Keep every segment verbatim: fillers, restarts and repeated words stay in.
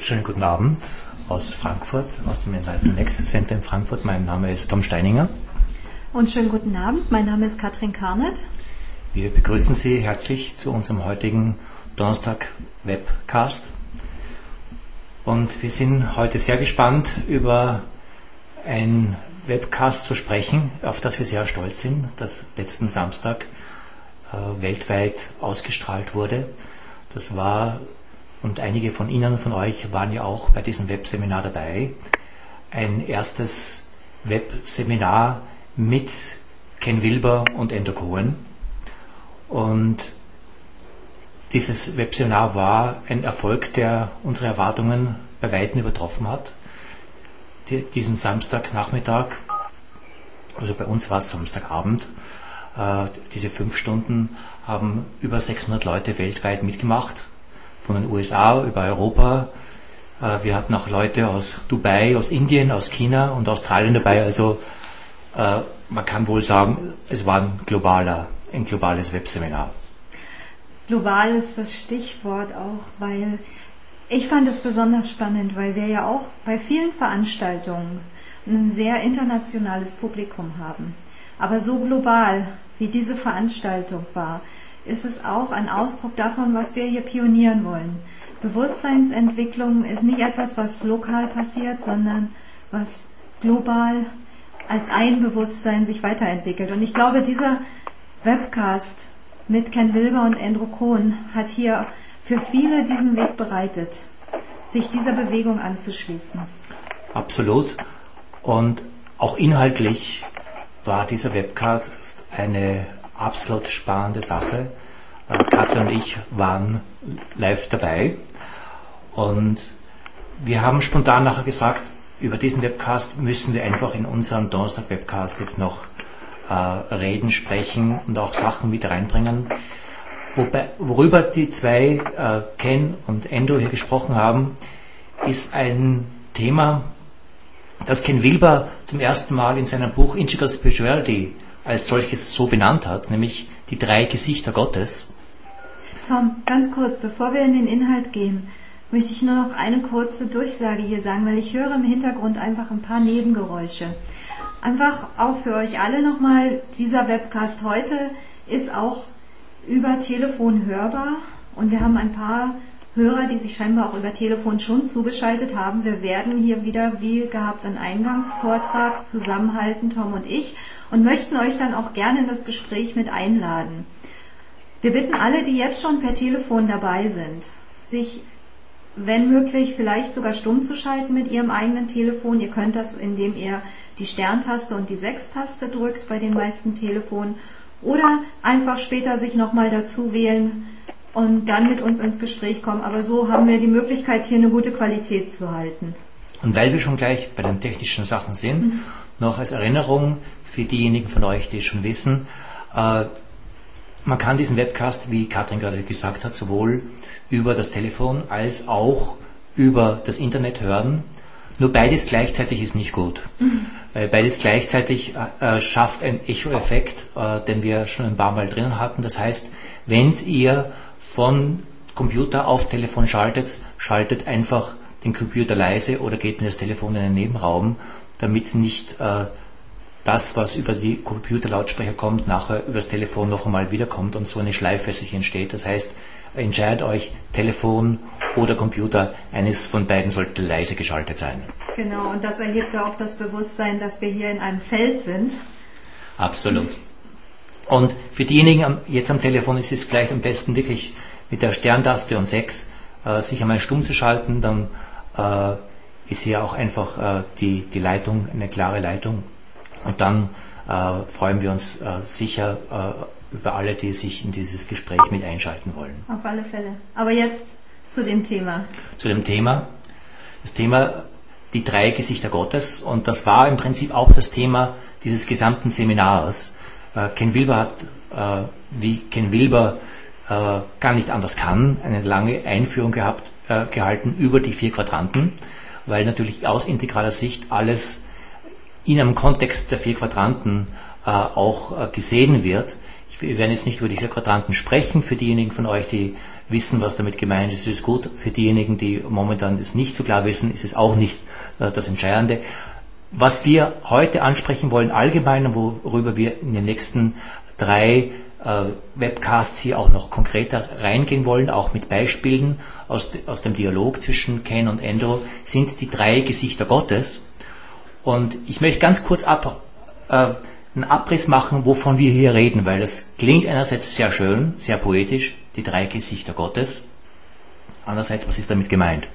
Schönen guten Abend aus Frankfurt, aus dem Enlightenment Next Center in Frankfurt. Mein Name ist Tom Steininger. Und schönen guten Abend, mein Name ist Katrin Karnert. Wir begrüßen Sie herzlich zu unserem heutigen Donnerstag-Webcast. Und wir sind heute sehr gespannt, über ein Webcast zu sprechen, auf das wir sehr stolz sind, das letzten Samstag äh, weltweit ausgestrahlt wurde. Das war, und einige von Ihnen, von euch, waren ja auch bei diesem Webseminar dabei, ein erstes Webseminar mit Ken Wilber und Endo Cohen. Und dieses Webseminar war ein Erfolg, der unsere Erwartungen bei Weitem übertroffen hat. Die, diesen Samstagnachmittag, also bei uns war es Samstagabend, äh, diese fünf Stunden haben über sechshundert Leute weltweit mitgemacht, von den U S A über Europa. Äh, wir hatten auch Leute aus Dubai, aus Indien, aus China und Australien dabei. Also äh, man kann wohl sagen, es war ein, globaler, ein globales Webseminar. Global ist das Stichwort auch, weil ich fand es besonders spannend, weil wir ja auch bei vielen Veranstaltungen ein sehr internationales Publikum haben. Aber so global, wie diese Veranstaltung war, ist es auch ein Ausdruck davon, was wir hier pionieren wollen. Bewusstseinsentwicklung ist nicht etwas, was lokal passiert, sondern was global als ein Bewusstsein sich weiterentwickelt. Und ich glaube, dieser Webcast mit Ken Wilber und Endo Cohen hat hier für viele diesen Weg bereitet, sich dieser Bewegung anzuschließen. Absolut. Und auch inhaltlich war dieser Webcast eine absolut spannende Sache. Äh, Katrin und ich waren live dabei und wir haben spontan nachher gesagt, über diesen Webcast müssen wir einfach in unseren Donnerstag-Webcast jetzt noch äh, reden, sprechen und auch Sachen mit reinbringen. Wobei, worüber die zwei, äh, Ken und Endo, hier gesprochen haben, ist ein Thema, das Ken Wilber zum ersten Mal in seinem Buch Integral Spirituality als solches so benannt hat, nämlich die drei Gesichter Gottes. Tom, ganz kurz, bevor wir in den Inhalt gehen, möchte ich nur noch eine kurze Durchsage hier sagen, weil ich höre im Hintergrund einfach ein paar Nebengeräusche. Einfach auch für euch alle nochmal, dieser Webcast heute ist auch über Telefon hörbar und wir haben ein paar Hörer, die sich scheinbar auch über Telefon schon zugeschaltet haben. Wir werden hier wieder, wie gehabt, einen Eingangsvortrag zusammenhalten, Tom und ich, und möchten euch dann auch gerne in das Gespräch mit einladen. Wir bitten alle, die jetzt schon per Telefon dabei sind, sich, wenn möglich, vielleicht sogar stumm zu schalten mit ihrem eigenen Telefon. Ihr könnt das, indem ihr die Sterntaste und die Sechstaste drückt bei den meisten Telefonen. Oder einfach später sich nochmal dazu wählen und dann mit uns ins Gespräch kommen. Aber so haben wir die Möglichkeit, hier eine gute Qualität zu halten. Und weil wir schon gleich bei den technischen Sachen sind, mhm. noch als Erinnerung für diejenigen von euch, die es schon wissen, äh, man kann diesen Webcast, wie Katrin gerade gesagt hat, sowohl über das Telefon als auch über das Internet hören. Nur beides gleichzeitig ist nicht gut. Mhm. Weil beides gleichzeitig äh, schafft einen Echo-Effekt, äh, den wir schon ein paar Mal drinnen hatten. Das heißt, wenn ihr von Computer auf Telefon schaltet, schaltet einfach den Computer leise oder geht mit das Telefon in den Nebenraum, damit nicht äh, das, was über die Computerlautsprecher kommt, nachher über das Telefon noch einmal wiederkommt und so eine Schleife sich entsteht. Das heißt, entscheidet euch, Telefon oder Computer, eines von beiden sollte leise geschaltet sein. Genau, und das erhebt auch das Bewusstsein, dass wir hier in einem Feld sind. Absolut. Und für diejenigen jetzt am Telefon ist es vielleicht am besten wirklich mit der Sterntaste und sechs äh, sich einmal stumm zu schalten, dann äh, ist hier auch einfach äh, die, die Leitung, eine klare Leitung. Und dann äh, freuen wir uns äh, sicher äh, über alle, die sich in dieses Gespräch mit einschalten wollen. Auf alle Fälle. Aber jetzt zu dem Thema. Zu dem Thema. Das Thema, die drei Gesichter Gottes. Und das war im Prinzip auch das Thema dieses gesamten Seminars. Äh, Ken Wilber hat, äh, wie Ken Wilber äh, gar nicht anders kann, eine lange Einführung gehabt, äh, gehalten über die vier Quadranten, weil natürlich aus integraler Sicht alles in einem Kontext der vier Quadranten äh, auch äh, gesehen wird. Wir werden jetzt nicht über diese Quadranten sprechen. Für diejenigen von euch, die wissen, was damit gemeint ist, ist es gut. Für diejenigen, die momentan das nicht so klar wissen, ist es auch nicht äh, das Entscheidende. Was wir heute ansprechen wollen, allgemein, und worüber wir in den nächsten drei äh, Webcasts hier auch noch konkreter reingehen wollen, auch mit Beispielen aus, aus dem Dialog zwischen Ken und Andrew, sind die drei Gesichter Gottes. Und ich möchte ganz kurz ab, äh, einen Abriss machen, wovon wir hier reden, weil das klingt einerseits sehr schön, sehr poetisch, die drei Gesichter Gottes. Andererseits, was ist damit gemeint?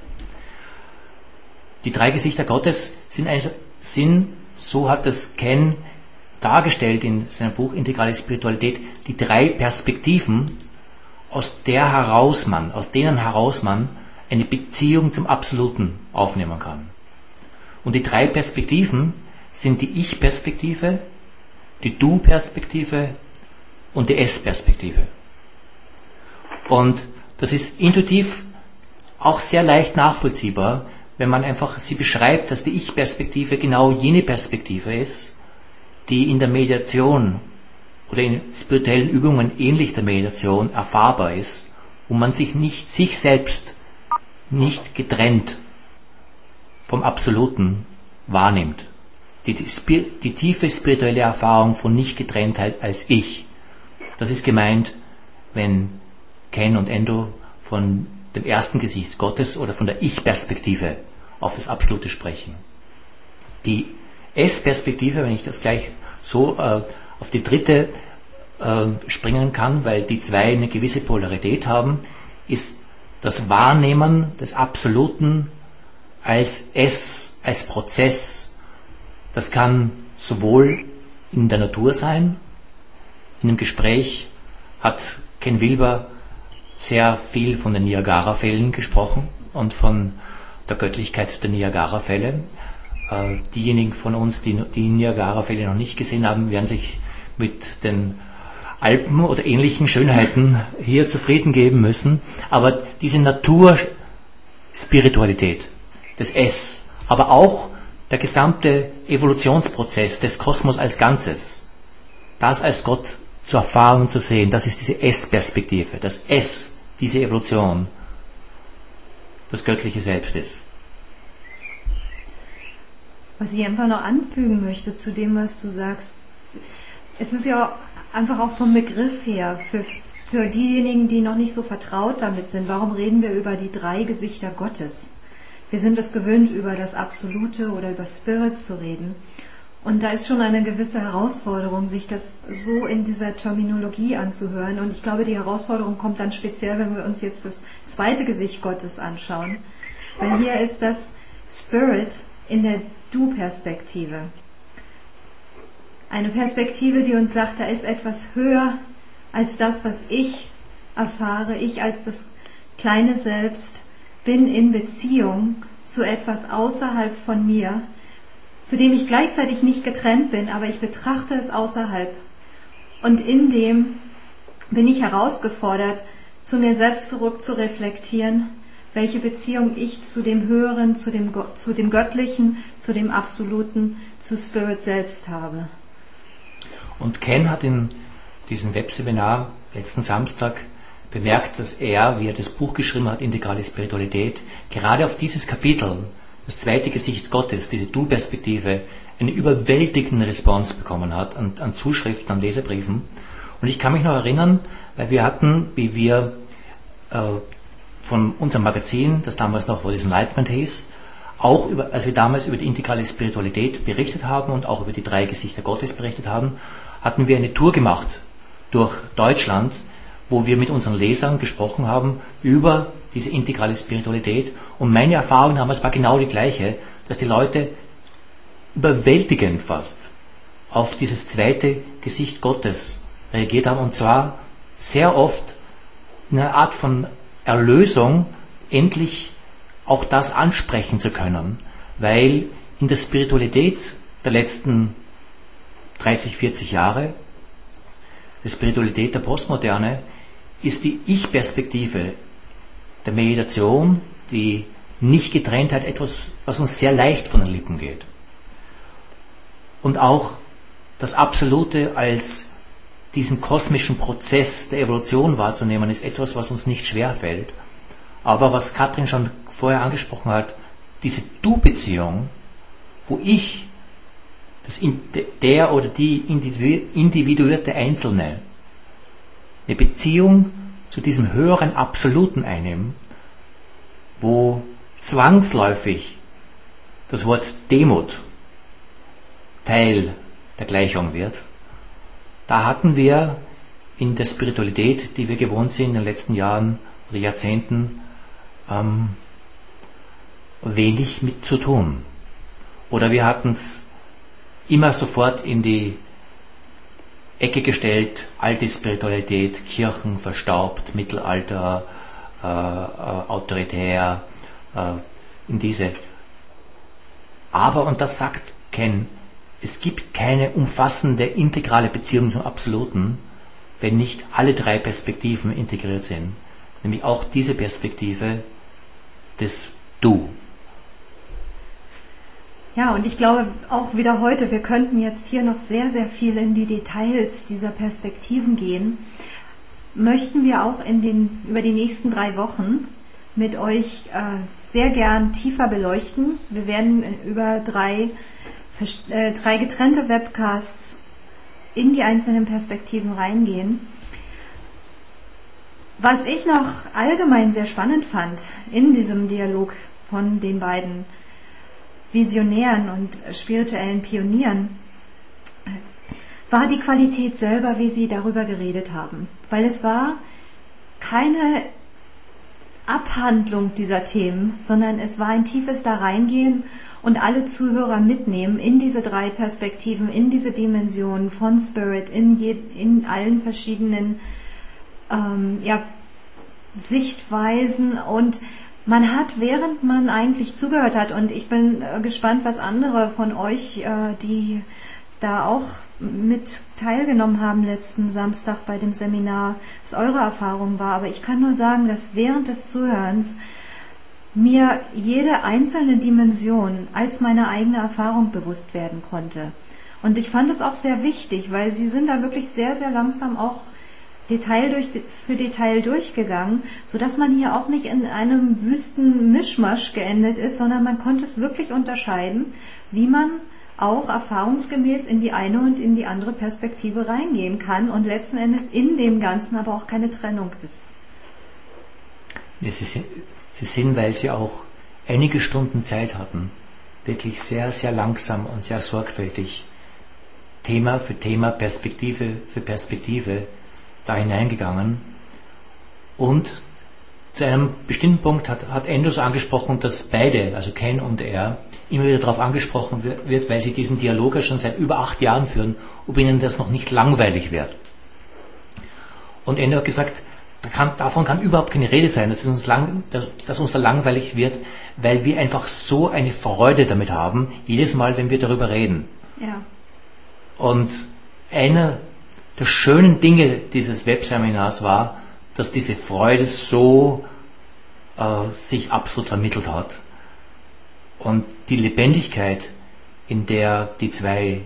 Die drei Gesichter Gottes sind, eigentlich, sind so hat es Ken dargestellt in seinem Buch Integrale Spiritualität, die drei Perspektiven, aus der heraus man, aus denen heraus man eine Beziehung zum Absoluten aufnehmen kann. Und die drei Perspektiven sind die Ich-Perspektive, die Du-Perspektive und die Es-Perspektive. Und das ist intuitiv auch sehr leicht nachvollziehbar, wenn man einfach sie beschreibt, dass die Ich-Perspektive genau jene Perspektive ist, die in der Meditation oder in spirituellen Übungen ähnlich der Meditation erfahrbar ist, wo man sich nicht, sich selbst nicht getrennt vom Absoluten wahrnimmt. Die, die, die tiefe spirituelle Erfahrung von Nicht-Getrenntheit als Ich. Das ist gemeint, wenn Ken und Andrew von dem ersten Gesicht Gottes oder von der Ich-Perspektive auf das Absolute sprechen. Die Es-Perspektive, wenn ich das gleich so äh, auf die dritte äh, springen kann, weil die zwei eine gewisse Polarität haben, ist das Wahrnehmen des Absoluten als Es, als Prozess. Das kann sowohl in der Natur sein, in einem Gespräch hat Ken Wilber sehr viel von den Niagara-Fällen gesprochen und von der Göttlichkeit der Niagara-Fälle. Äh, diejenigen von uns, die die Niagara-Fälle noch nicht gesehen haben, werden sich mit den Alpen oder ähnlichen Schönheiten hier zufrieden geben müssen. Aber diese Naturspiritualität, das Es, aber auch der gesamte Evolutionsprozess des Kosmos als Ganzes, das als Gott zu erfahren und zu sehen, das ist diese Es-Perspektive, das Es, diese Evolution, das göttliche Selbst ist. Was ich einfach noch anfügen möchte zu dem, was du sagst, es ist ja einfach auch vom Begriff her, für, für diejenigen, die noch nicht so vertraut damit sind, warum reden wir über die drei Gesichter Gottes? Wir sind es gewöhnt, über das Absolute oder über Spirit zu reden. Und da ist schon eine gewisse Herausforderung, sich das so in dieser Terminologie anzuhören. Und ich glaube, die Herausforderung kommt dann speziell, wenn wir uns jetzt das zweite Gesicht Gottes anschauen. Weil hier ist das Spirit in der Du-Perspektive. Eine Perspektive, die uns sagt, da ist etwas höher als das, was ich erfahre. Ich als das kleine Selbst bin in Beziehung zu etwas außerhalb von mir, zu dem ich gleichzeitig nicht getrennt bin, aber ich betrachte es außerhalb. Und in dem bin ich herausgefordert, zu mir selbst zurück zu reflektieren, welche Beziehung ich zu dem Höheren, zu dem, zu dem Göttlichen, zu dem Absoluten, zu Spirit selbst habe. Und Ken hat in diesem Webseminar letzten Samstag bemerkt, dass er, wie er das Buch geschrieben hat, Integrale Spiritualität, gerade auf dieses Kapitel, das zweite Gesicht Gottes, diese Du-Perspektive, eine überwältigende Response bekommen hat an, an Zuschriften, an Leserbriefen. Und ich kann mich noch erinnern, weil wir hatten, wie wir äh, von unserem Magazin, das damals noch What is Enlightenment hieß, auch über, als wir damals über die integrale Spiritualität berichtet haben und auch über die drei Gesichter Gottes berichtet haben, hatten wir eine Tour gemacht durch Deutschland, wo wir mit unseren Lesern gesprochen haben über diese integrale Spiritualität. Und meine Erfahrung damals war genau die gleiche, dass die Leute überwältigend fast auf dieses zweite Gesicht Gottes reagiert haben. Und zwar sehr oft in einer Art von Erlösung, endlich auch das ansprechen zu können. Weil in der Spiritualität der letzten dreißig, vierzig Jahre, der Spiritualität der Postmoderne, ist die Ich-Perspektive der Meditation, die Nicht-Getrenntheit, etwas, was uns sehr leicht von den Lippen geht. Und auch das Absolute als diesen kosmischen Prozess der Evolution wahrzunehmen, ist etwas, was uns nicht schwerfällt. Aber was Katrin schon vorher angesprochen hat, diese Du-Beziehung, wo ich, das der oder die individuierte Einzelne, eine Beziehung zu diesem höheren Absoluten einnehme, wo zwangsläufig das Wort Demut Teil der Gleichung wird. Da hatten wir in der Spiritualität, die wir gewohnt sind in den letzten Jahren oder Jahrzehnten, ähm, wenig mit zu tun. Oder wir hatten es immer sofort in die Ecke gestellt, alte Spiritualität, Kirchen verstaubt, Mittelalter, äh, äh, autoritär, äh, in diese. Aber, und das sagt Ken, es gibt keine umfassende, integrale Beziehung zum Absoluten, wenn nicht alle drei Perspektiven integriert sind. Nämlich auch diese Perspektive des Du. Ja, und ich glaube auch wieder heute, wir könnten jetzt hier noch sehr, sehr viel in die Details dieser Perspektiven gehen. Möchten wir auch in den, über die nächsten drei Wochen mit euch äh, sehr gern tiefer beleuchten. Wir werden über drei, äh, drei getrennte Webcasts in die einzelnen Perspektiven reingehen. Was ich noch allgemein sehr spannend fand in diesem Dialog von den beiden Visionären und spirituellen Pionieren, war die Qualität selber, wie sie darüber geredet haben. Weil es war keine Abhandlung dieser Themen, sondern es war ein tiefes da reingehen und alle Zuhörer mitnehmen in diese drei Perspektiven, in diese Dimensionen von Spirit, in, je, in allen verschiedenen ähm, ja, Sichtweisen, und man hat, während man eigentlich zugehört hat, und ich bin äh, gespannt, was andere von euch, äh, die da auch mit teilgenommen haben letzten Samstag bei dem Seminar, was eure Erfahrung war, aber ich kann nur sagen, dass während des Zuhörens mir jede einzelne Dimension als meine eigene Erfahrung bewusst werden konnte. Und ich fand es auch sehr wichtig, weil sie sind da wirklich sehr, sehr langsam auch Detail durch, für Detail durchgegangen, sodass man hier auch nicht in einem wüsten Mischmasch geendet ist, sondern man konnte es wirklich unterscheiden, wie man auch erfahrungsgemäß in die eine und in die andere Perspektive reingehen kann und letzten Endes in dem Ganzen aber auch keine Trennung ist. Ja, sie, sind, sie sind, weil sie auch einige Stunden Zeit hatten, wirklich sehr, sehr langsam und sehr sorgfältig Thema für Thema, Perspektive für Perspektive da hineingegangen. Und zu einem bestimmten Punkt hat, hat Endo so angesprochen, dass beide, also Ken und er, immer wieder darauf angesprochen wird, weil sie diesen Dialog ja schon seit über acht Jahren führen, ob ihnen das noch nicht langweilig wird. Und Endo hat gesagt, da kann, davon kann überhaupt keine Rede sein, dass, es uns lang, dass, dass uns da langweilig wird, weil wir einfach so eine Freude damit haben, jedes Mal, wenn wir darüber reden. Ja. Und einer der schönen Dinge dieses Webseminars war, dass diese Freude so äh, sich absolut vermittelt hat. Und die Lebendigkeit, in der die zwei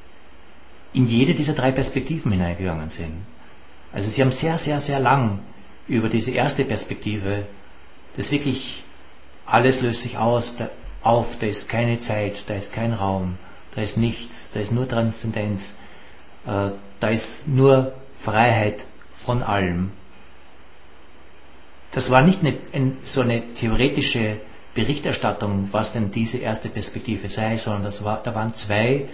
in jede dieser drei Perspektiven hineingegangen sind. Also sie haben sehr, sehr, sehr lang über diese erste Perspektive, das wirklich, alles löst sich aus, da, auf, da ist keine Zeit, da ist kein Raum, da ist nichts, da ist nur Transzendenz, äh, da ist nur Freiheit von allem. Das war nicht eine, ein, so eine theoretische Berichterstattung, was denn diese erste Perspektive sei, sondern das war, da waren zwei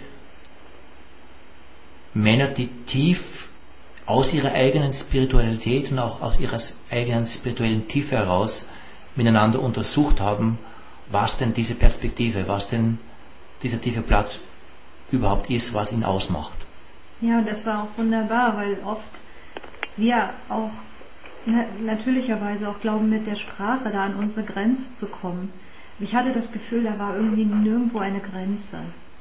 Männer, die tief aus ihrer eigenen Spiritualität und auch aus ihrer eigenen spirituellen Tiefe heraus miteinander untersucht haben, was denn diese Perspektive, was denn dieser tiefe Platz überhaupt ist, was ihn ausmacht. Ja, und das war auch wunderbar, weil oft wir auch na, natürlicherweise auch glauben, mit der Sprache da an unsere Grenze zu kommen. Ich hatte das Gefühl, da war irgendwie nirgendwo eine Grenze.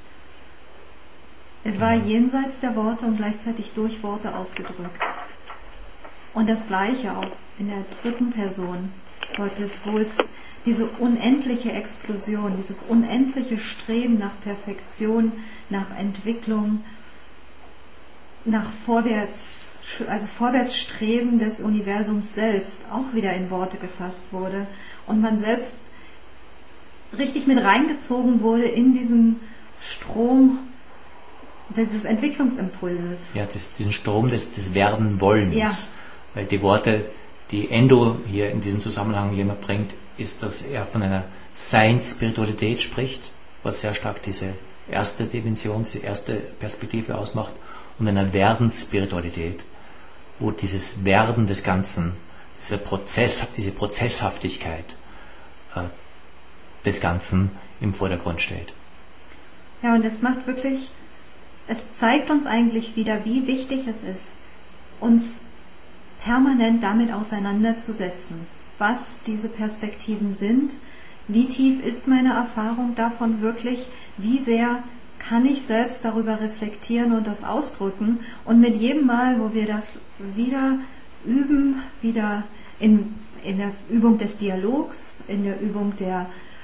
Es war jenseits der Worte und gleichzeitig durch Worte ausgedrückt. Und das Gleiche auch in der dritten Person Gottes, wo es diese unendliche Explosion, dieses unendliche Streben nach Perfektion, nach Entwicklung, nach vorwärts, also Vorwärtsstreben des Universums selbst auch wieder in Worte gefasst wurde und man selbst richtig mit reingezogen wurde in diesen Strom dieses Entwicklungsimpulses. Ja, das, diesen Strom des, des Werden-Wollens. Ja. Weil die Worte, die Endo hier in diesem Zusammenhang jemand bringt, ist, dass er von einer Sein-Spiritualität spricht, was sehr stark diese erste Dimension, diese erste Perspektive ausmacht, und einer Werden-Spiritualität, wo dieses Werden des Ganzen, dieser Prozess, diese Prozesshaftigkeit äh, des Ganzen im Vordergrund steht. Ja, und es macht wirklich, es zeigt uns eigentlich wieder, wie wichtig es ist, uns permanent damit auseinanderzusetzen, was diese Perspektiven sind, wie tief ist meine Erfahrung davon wirklich, wie sehr kann ich selbst darüber reflektieren und das ausdrücken, und mit jedem Mal, wo wir das wieder üben, wieder in, in der Übung des Dialogs, in der Übung der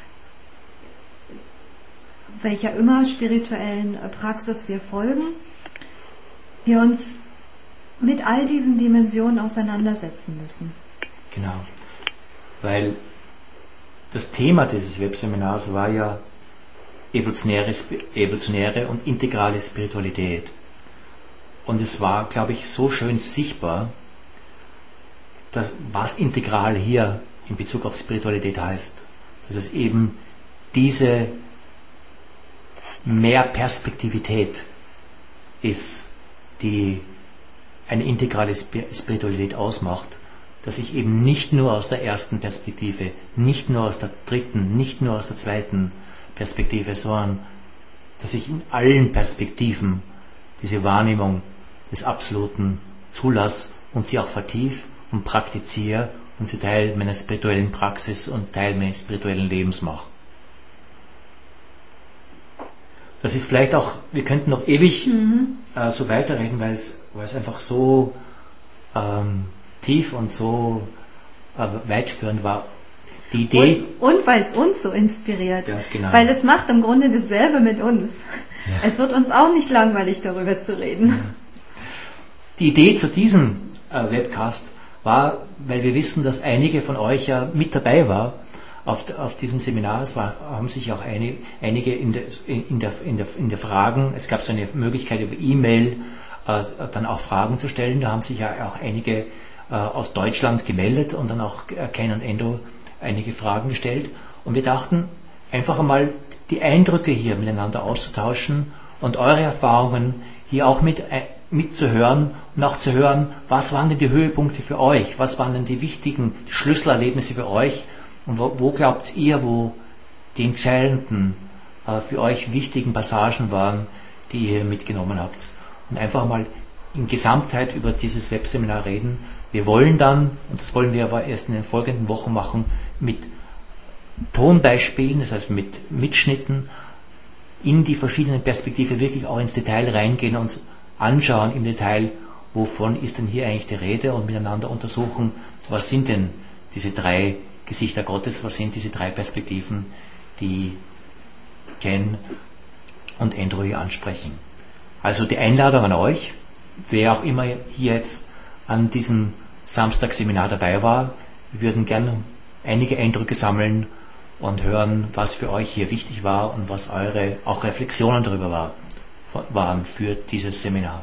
welcher immer spirituellen Praxis wir folgen, wir uns mit all diesen Dimensionen auseinandersetzen müssen. Genau, weil das Thema dieses Webseminars war ja evolutionäre, evolutionäre und integrale Spiritualität. Und es war, glaube ich, so schön sichtbar, dass, was integral hier in Bezug auf Spiritualität heißt. Dass es eben diese mehr Perspektivität ist, die eine integrale Spiritualität ausmacht, dass ich eben nicht nur aus der ersten Perspektive, nicht nur aus der dritten, nicht nur aus der zweiten Perspektive, sondern dass ich in allen Perspektiven diese Wahrnehmung des Absoluten zulasse und sie auch vertief und praktiziere und sie Teil meiner spirituellen Praxis und Teil meines spirituellen Lebens mache. Das ist vielleicht auch, wir könnten noch ewig mhm. äh, so weiterreden, weil es, weil es einfach so ähm, tief und so äh, weitführend war. Die Idee. Und, und weil es uns so inspiriert. Ganz genau. Weil es macht im Grunde dasselbe mit uns. Ja. Es wird uns auch nicht langweilig, darüber zu reden. Ja. Die Idee zu diesem äh, Webcast war, weil wir wissen, dass einige von euch ja mit dabei war auf, auf diesem Seminar. Es war, haben sich auch eine, einige in der, in, der, in, der, in der Fragen, es gab so eine Möglichkeit über E-Mail äh, dann auch Fragen zu stellen. Da haben sich ja auch einige äh, aus Deutschland gemeldet und dann auch äh, Ken und Endo einige Fragen gestellt. Und wir dachten, einfach einmal die Eindrücke hier miteinander auszutauschen und eure Erfahrungen hier auch mit äh, mitzuhören und auch zu hören, was waren denn die Höhepunkte für euch, was waren denn die wichtigen Schlüsselerlebnisse für euch und wo, wo glaubt ihr, wo die entscheidenden, äh, für euch wichtigen Passagen waren, die ihr mitgenommen habt. Und einfach mal in Gesamtheit über dieses Webseminar reden. Wir wollen dann, und das wollen wir aber erst in den folgenden Wochen machen, mit Tonbeispielen, das heißt mit Mitschnitten, in die verschiedenen Perspektiven wirklich auch ins Detail reingehen und uns anschauen im Detail, wovon ist denn hier eigentlich die Rede, und miteinander untersuchen, was sind denn diese drei Gesichter Gottes, was sind diese drei Perspektiven, die Ken und Andrew hier ansprechen. Also die Einladung an euch, wer auch immer hier jetzt an diesem Samstagsseminar dabei war, wir würden gerne einige Eindrücke sammeln und hören, was für euch hier wichtig war und was eure auch Reflexionen darüber war, waren für dieses Seminar.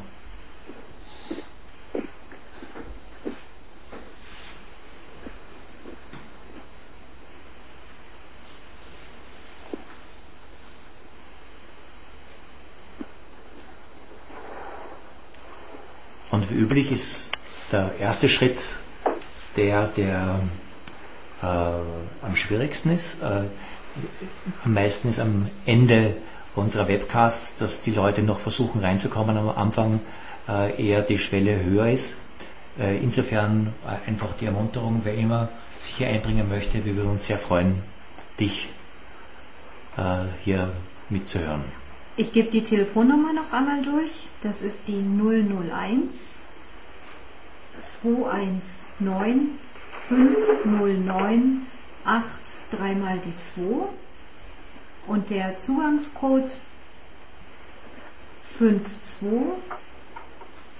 Und wie üblich ist der erste Schritt der, der äh, am schwierigsten ist. Äh, am meisten ist am Ende unserer Webcasts, dass die Leute noch versuchen reinzukommen, am Anfang äh, eher die Schwelle höher ist. Äh, insofern äh, einfach die Ermunterung, wer immer sich hier einbringen möchte, wir würden uns sehr freuen, dich äh, hier mitzuhören. Ich gebe die Telefonnummer noch einmal durch. Das ist die null null eins zwei eins neun fünf null neun acht dreimal die zwei und der Zugangscode fünf zwei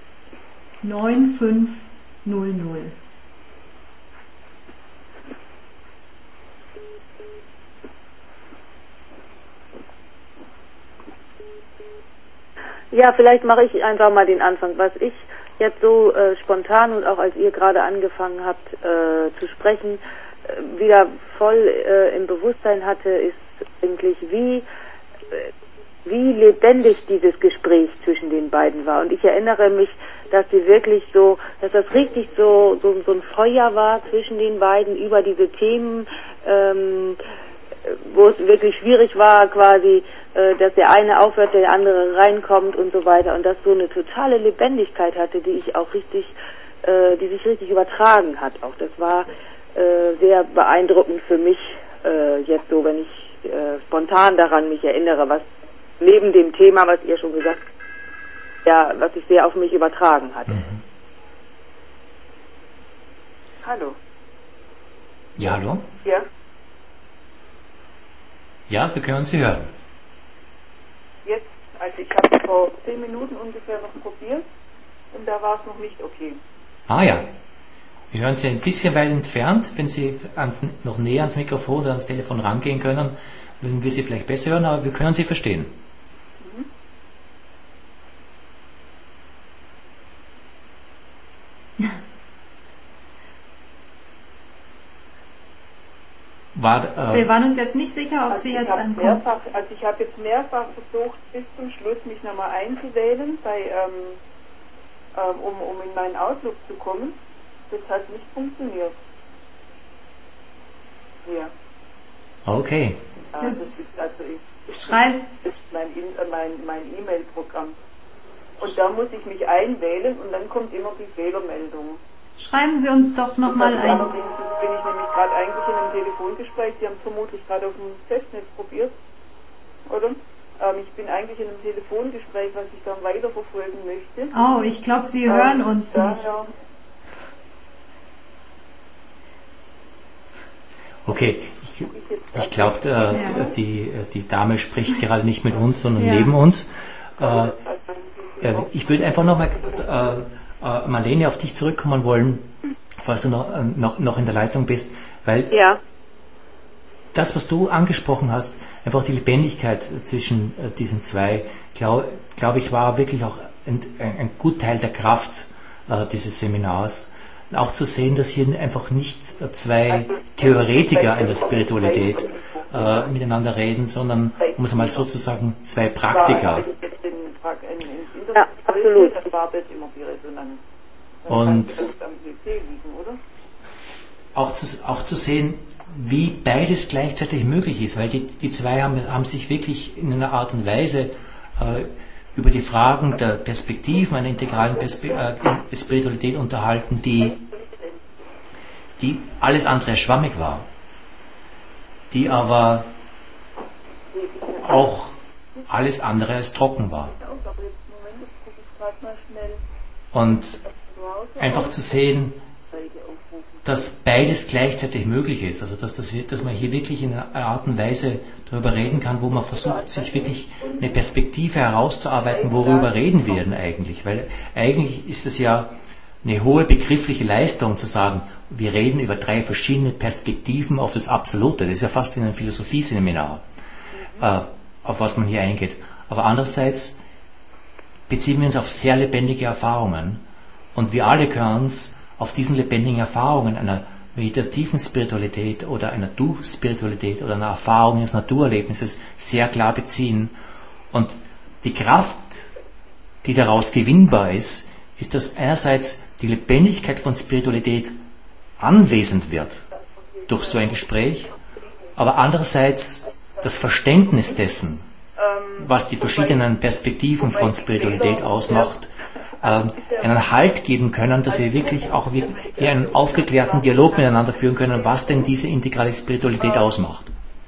neun fünf null null. Ja, vielleicht mache ich einfach mal den Anfang. Was ich jetzt so äh, spontan und auch als ihr gerade angefangen habt äh, zu sprechen, äh, wieder voll äh, im Bewusstsein hatte, ist eigentlich wie, äh, wie lebendig dieses Gespräch zwischen den beiden war. Und ich erinnere mich, dass sie wirklich so, dass das richtig so, so, so ein Feuer war zwischen den beiden über diese Themen, ähm, wo es wirklich schwierig war, quasi, äh, dass der eine aufhört, der andere reinkommt und so weiter, und das so eine totale Lebendigkeit hatte, die ich auch richtig, äh, die sich richtig übertragen hat. Auch das war äh, sehr beeindruckend für mich äh, jetzt so, wenn ich äh, spontan daran mich erinnere, was neben dem Thema, was ihr schon gesagt habt, ja, was sich sehr auf mich übertragen hat. Mhm. Hallo. Ja, hallo? Ja. Ja, wir können Sie hören. Jetzt, also ich habe vor zehn Minuten ungefähr noch probiert und da war es noch nicht okay. Ah ja, wir hören Sie ein bisschen weit entfernt. Wenn Sie ans, noch näher ans Mikrofon oder ans Telefon rangehen können, würden wir Sie vielleicht besser hören, aber wir können Sie verstehen. Mhm. War, äh, wir waren uns jetzt nicht sicher, ob also Sie jetzt ankommen. Mehrfach, also ich habe jetzt mehrfach versucht, bis zum Schluss mich nochmal einzuwählen, bei, ähm, ähm, um, um in meinen Outlook zu kommen. Das hat nicht funktioniert. Ja. Okay. Das, das ist also ich, schreib. Das ist mein, mein, mein E-Mail-Programm. Und da muss ich mich einwählen und dann kommt immer die Fehlermeldung. Schreiben Sie uns doch nochmal ein. Allerdings bin ich nämlich gerade eigentlich in einem Telefongespräch. Sie haben es vermutlich gerade auf dem Festnetz probiert, oder? Ähm, ich bin eigentlich in einem Telefongespräch, was ich dann weiterverfolgen möchte. Oh, ich glaube, Sie ähm, hören uns daher nicht. Okay, ich, ich glaube, äh, ja. die, die Dame spricht gerade nicht mit uns, sondern ja. neben uns. Äh, äh, ich würde einfach nochmal... Äh, Marlene, auf dich zurückkommen wollen, falls du noch, noch, noch in der Leitung bist, weil ja. das, was du angesprochen hast, einfach die Lebendigkeit zwischen diesen zwei, glaube glaub ich, war wirklich auch ein, ein gut Teil der Kraft äh, dieses Seminars. Auch zu sehen, dass hier einfach nicht zwei Theoretiker in der Spiritualität äh, miteinander reden, sondern, um es mal so zu sagen, zwei Praktiker. Ja, absolut. Und auch zu, auch zu sehen, wie beides gleichzeitig möglich ist, weil die, die zwei haben, haben sich wirklich in einer Art und Weise äh, über die Fragen der Perspektiven einer integralen Perspe äh, Spiritualität unterhalten, die, die alles andere als schwammig war, die aber auch alles andere als trocken war. Und einfach zu sehen, dass beides gleichzeitig möglich ist, also dass, das, dass man hier wirklich in einer Art und Weise darüber reden kann, wo man versucht, sich wirklich eine Perspektive herauszuarbeiten, worüber reden wir denn eigentlich, weil eigentlich ist es ja eine hohe begriffliche Leistung zu sagen, wir reden über drei verschiedene Perspektiven auf das Absolute, das ist ja fast wie ein Philosophieseminar, äh, auf was man hier eingeht, aber andererseits beziehen wir uns auf sehr lebendige Erfahrungen und wir alle können uns auf diesen lebendigen Erfahrungen einer meditativen Spiritualität oder einer Du-Spiritualität oder einer Erfahrung eines Naturerlebnisses sehr klar beziehen. Und die Kraft, die daraus gewinnbar ist, ist, dass einerseits die Lebendigkeit von Spiritualität anwesend wird durch so ein Gespräch, aber andererseits das Verständnis dessen, was die verschiedenen Perspektiven von Spiritualität ausmacht, äh, einen Halt geben können, dass wir wirklich auch hier einen aufgeklärten Dialog miteinander führen können, was denn diese integrale Spiritualität ausmacht.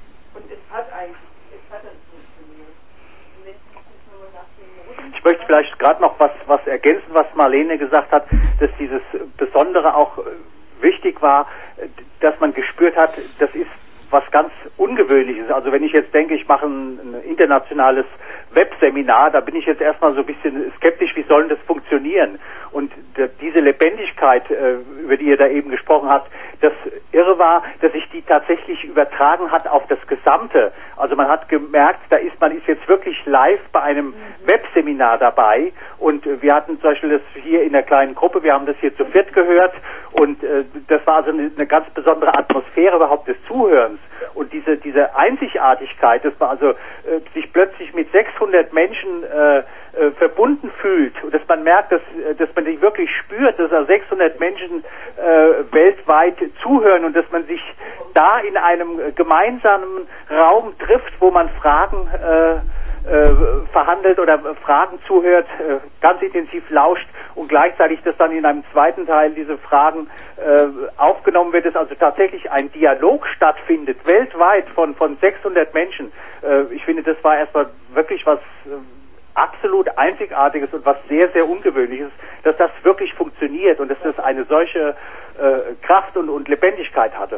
Ich möchte vielleicht gerade noch was, was ergänzen, was Marlene gesagt hat, dass dieses Besondere auch wichtig war, dass man gespürt hat, das ist was ganz Ungewöhnliches. Also wenn ich jetzt denke, ich mache ein, ein internationales Webseminar, da bin ich jetzt erstmal so ein bisschen skeptisch, wie soll das funktionieren? Und diese Lebendigkeit, über die ihr da eben gesprochen habt, das Irre war, dass sich die tatsächlich übertragen hat auf das Gesamte. Also man hat gemerkt, da ist man ist jetzt wirklich live bei einem Webseminar dabei, und wir hatten zum Beispiel das hier in der kleinen Gruppe, wir haben das hier zu viert gehört, und das war also eine, eine ganz besondere Atmosphäre überhaupt des Zuhörens. Und diese diese Einzigartigkeit, dass man also äh, sich plötzlich mit sechshundert Menschen äh, äh, verbunden fühlt, und dass man merkt, dass dass man sich wirklich spürt, dass also sechshundert Menschen äh, weltweit zuhören, und dass man sich da in einem gemeinsamen Raum trifft, wo man Fragen äh, äh, verhandelt oder Fragen zuhört, äh, ganz intensiv lauscht, und gleichzeitig, dass dann in einem zweiten Teil diese Fragen äh, aufgenommen wird, dass also tatsächlich ein Dialog stattfindet, weltweit von von sechshundert Menschen. Äh, ich finde, das war erstmal wirklich was äh, absolut Einzigartiges und was sehr, sehr Ungewöhnliches, dass das wirklich funktioniert und dass das eine solche äh, Kraft und, und Lebendigkeit hatte.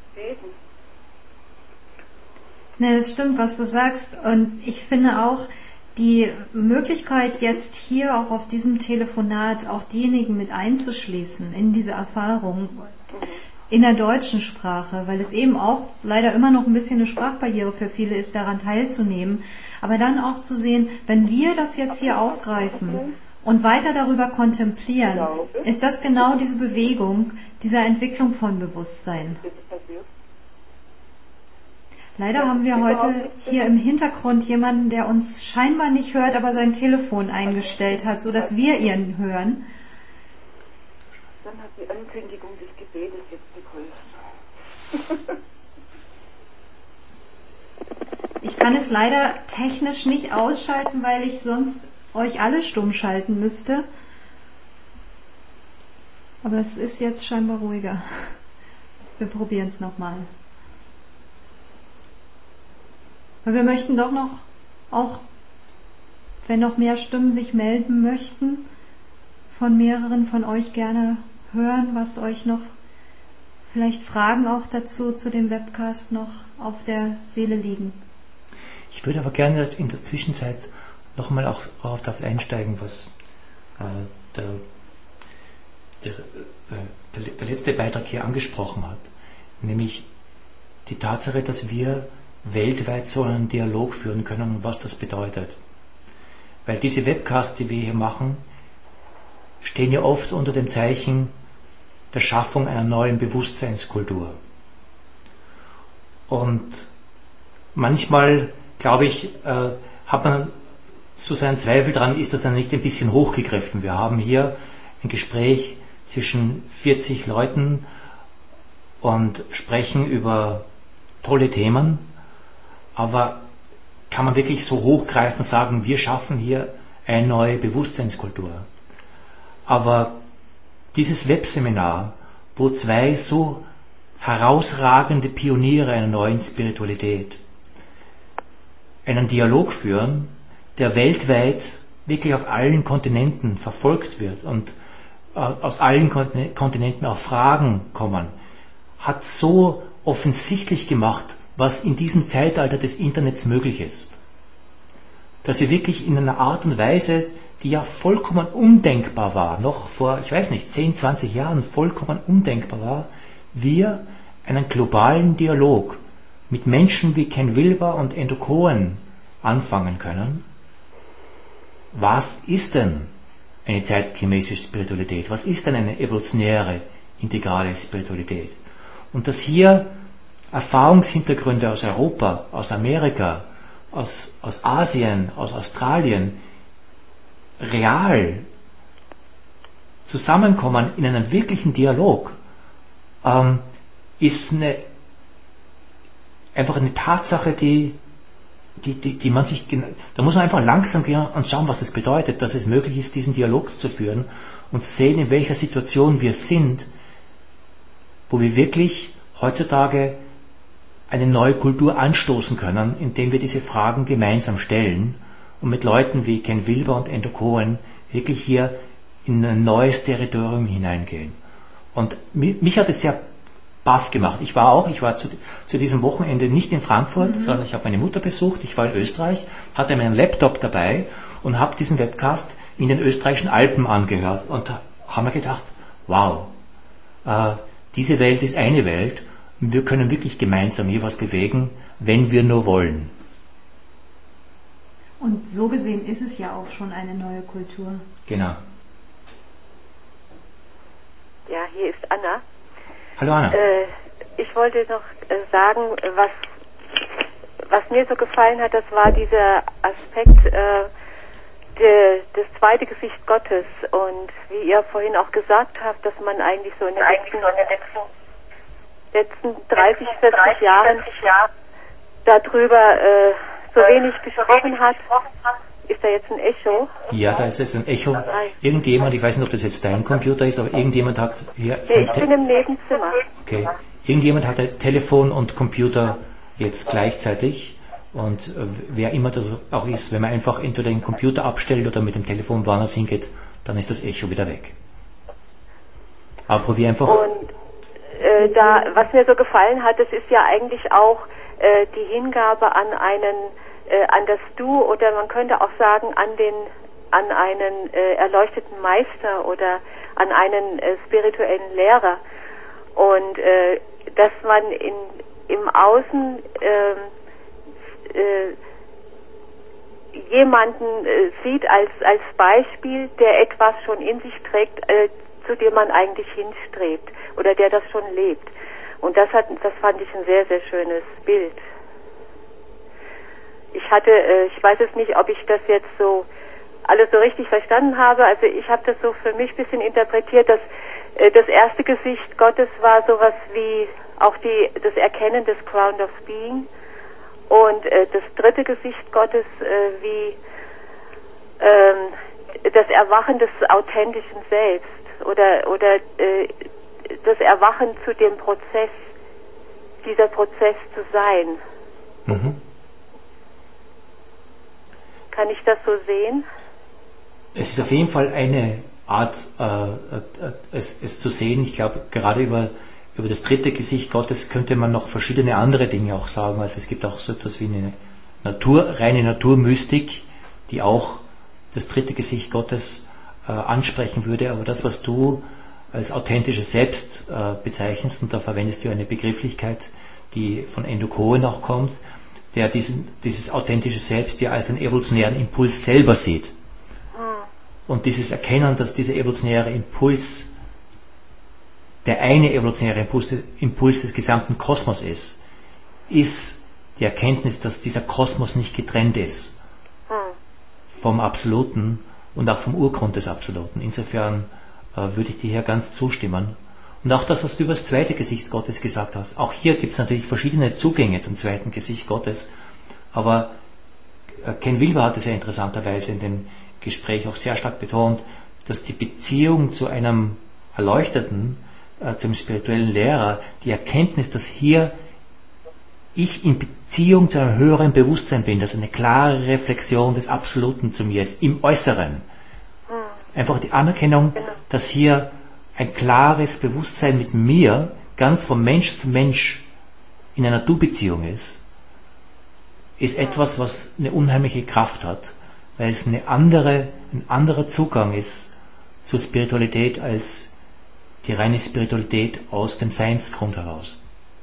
Ne, das stimmt, was du sagst. Und ich finde auch, die Möglichkeit jetzt hier auch auf diesem Telefonat auch diejenigen mit einzuschließen in diese Erfahrung in der deutschen Sprache, weil es eben auch leider immer noch ein bisschen eine Sprachbarriere für viele ist, daran teilzunehmen. Aber dann auch zu sehen, wenn wir das jetzt hier aufgreifen und weiter darüber kontemplieren, ist das genau diese Bewegung, dieser Entwicklung von Bewusstsein. Leider haben wir heute hier im Hintergrund jemanden, der uns scheinbar nicht hört, aber sein Telefon eingestellt hat, sodass wir ihn hören. Dann hat die Ankündigung des Gebetes jetzt geholfen. Ich kann es leider technisch nicht ausschalten, weil ich sonst euch alle stumm schalten müsste. Aber es ist jetzt scheinbar ruhiger. Wir probieren es nochmal. Weil wir möchten doch noch, auch wenn noch mehr Stimmen sich melden möchten, von mehreren von euch gerne hören, was euch noch, vielleicht Fragen auch dazu, zu dem Webcast noch auf der Seele liegen. Ich würde aber gerne in der Zwischenzeit nochmal auch, auch auf das einsteigen, was äh, der, der, der, der letzte Beitrag hier angesprochen hat, nämlich die Tatsache, dass wir weltweit so einen Dialog führen können und was das bedeutet. Weil diese Webcasts, die wir hier machen, stehen ja oft unter dem Zeichen der Schaffung einer neuen Bewusstseinskultur. Und manchmal, glaube ich, äh, hat man so seinen Zweifel dran, ist das dann nicht ein bisschen hochgegriffen. Wir haben hier ein Gespräch zwischen vierzig Leuten und sprechen über tolle Themen, aber kann man wirklich so hochgreifen und sagen, wir schaffen hier eine neue Bewusstseinskultur. Aber dieses Webseminar, wo zwei so herausragende Pioniere einer neuen Spiritualität einen Dialog führen, der weltweit wirklich auf allen Kontinenten verfolgt wird und äh, aus allen Kontinenten auch Fragen kommen, hat so offensichtlich gemacht, was in diesem Zeitalter des Internets möglich ist. Dass wir wirklich in einer Art und Weise, die ja vollkommen undenkbar war, noch vor, ich weiß nicht, zehn, zwanzig Jahren vollkommen undenkbar war, wir einen globalen Dialog mit Menschen wie Ken Wilber und Endo Cohen anfangen können. Was ist denn eine zeitgemäße Spiritualität? Was ist denn eine evolutionäre, integrale Spiritualität? Und dass hier Erfahrungshintergründe aus Europa, aus Amerika, aus, aus Asien, aus Australien real zusammenkommen in einem wirklichen Dialog, ähm, ist eine, einfach eine Tatsache, die, die, die, die man sich, da muss man einfach langsam gehen und schauen, was das bedeutet, dass es möglich ist, diesen Dialog zu führen und sehen, in welcher Situation wir sind, wo wir wirklich heutzutage eine neue Kultur anstoßen können, indem wir diese Fragen gemeinsam stellen und mit Leuten wie Ken Wilber und Endo Cohen wirklich hier in ein neues Territorium hineingehen. Und mich hat es sehr baff gemacht. Ich war auch, ich war zu, zu diesem Wochenende nicht in Frankfurt, mhm. sondern ich habe meine Mutter besucht, ich war in Österreich, hatte meinen Laptop dabei und habe diesen Webcast in den österreichischen Alpen angehört und haben wir gedacht, wow, äh, diese Welt ist eine Welt und wir können wirklich gemeinsam hier was bewegen, wenn wir nur wollen. Und so gesehen ist es ja auch schon eine neue Kultur. Genau. Ja, hier ist Anna. Hallo Anna. Äh, ich wollte noch äh, sagen, was, was mir so gefallen hat, das war dieser Aspekt äh, de, des zweiten Gesicht Gottes. Und wie ihr vorhin auch gesagt habt, dass man eigentlich so in den letzten, letzten dreißig, vierzig Jahren darüber äh, so wenig gesprochen hat. Ist da jetzt ein Echo? Ja, da ist jetzt ein Echo. Irgendjemand, ich weiß nicht, ob das jetzt dein Computer ist, aber irgendjemand hat hier... Nee, ich bin im Nebenzimmer. Okay. Irgendjemand hat ein Telefon und Computer jetzt gleichzeitig. Und äh, wer immer das auch ist, wenn man einfach entweder den Computer abstellt oder mit dem Telefon woanders hingeht, dann ist das Echo wieder weg. Aber probier einfach... Und äh, da, was mir so gefallen hat, das ist ja eigentlich auch äh, die Hingabe an einen... an das Du, oder man könnte auch sagen an den an einen äh, erleuchteten Meister oder an einen äh, spirituellen Lehrer, und äh, dass man in im Außen äh, äh, jemanden äh, sieht als als Beispiel, der etwas schon in sich trägt, äh, zu dem man eigentlich hinstrebt, oder der das schon lebt. Und das hat das fand ich ein sehr, sehr schönes Bild. Ich hatte, äh, ich weiß es nicht, ob ich das jetzt so alles so richtig verstanden habe. Also ich habe das so für mich ein bisschen interpretiert, dass äh, das erste Gesicht Gottes war sowas wie auch die das Erkennen des Ground of Being, und äh, das dritte Gesicht Gottes äh, wie ähm, das Erwachen des authentischen Selbst, oder oder äh, das Erwachen zu dem Prozess, dieser Prozess zu sein. Mhm. Kann ich das so sehen? Es ist auf jeden Fall eine Art, äh, äh, es, es zu sehen. Ich glaube, gerade über, über das dritte Gesicht Gottes könnte man noch verschiedene andere Dinge auch sagen. Also es gibt auch so etwas wie eine Natur, reine Naturmystik, die auch das dritte Gesicht Gottes äh, ansprechen würde. Aber das, was du als authentisches Selbst äh, bezeichnest, und da verwendest du eine Begrifflichkeit, die von Endo Cohen auch kommt, der diesen, dieses authentische Selbst ja als den evolutionären Impuls selber sieht. Und dieses Erkennen, dass dieser evolutionäre Impuls der eine evolutionäre Impuls, Impuls des gesamten Kosmos ist, ist die Erkenntnis, dass dieser Kosmos nicht getrennt ist vom Absoluten und auch vom Urgrund des Absoluten. Insofern äh, würde ich dir hier ganz zustimmen. Und auch das, was du über das zweite Gesicht Gottes gesagt hast. Auch hier gibt es natürlich verschiedene Zugänge zum zweiten Gesicht Gottes. Aber Ken Wilber hat es ja interessanterweise in dem Gespräch auch sehr stark betont, dass die Beziehung zu einem Erleuchteten, äh, zum spirituellen Lehrer, die Erkenntnis, dass hier ich in Beziehung zu einem höheren Bewusstsein bin, dass eine klare Reflexion des Absoluten zu mir ist, im Äußeren. Einfach die Anerkennung, dass hier ein klares Bewusstsein mit mir, ganz vom Mensch zu Mensch in einer Du-Beziehung ist, ist etwas, was eine unheimliche Kraft hat, weil es eine andere, ein anderer Zugang ist zur Spiritualität als die reine Spiritualität aus dem Seinsgrund heraus.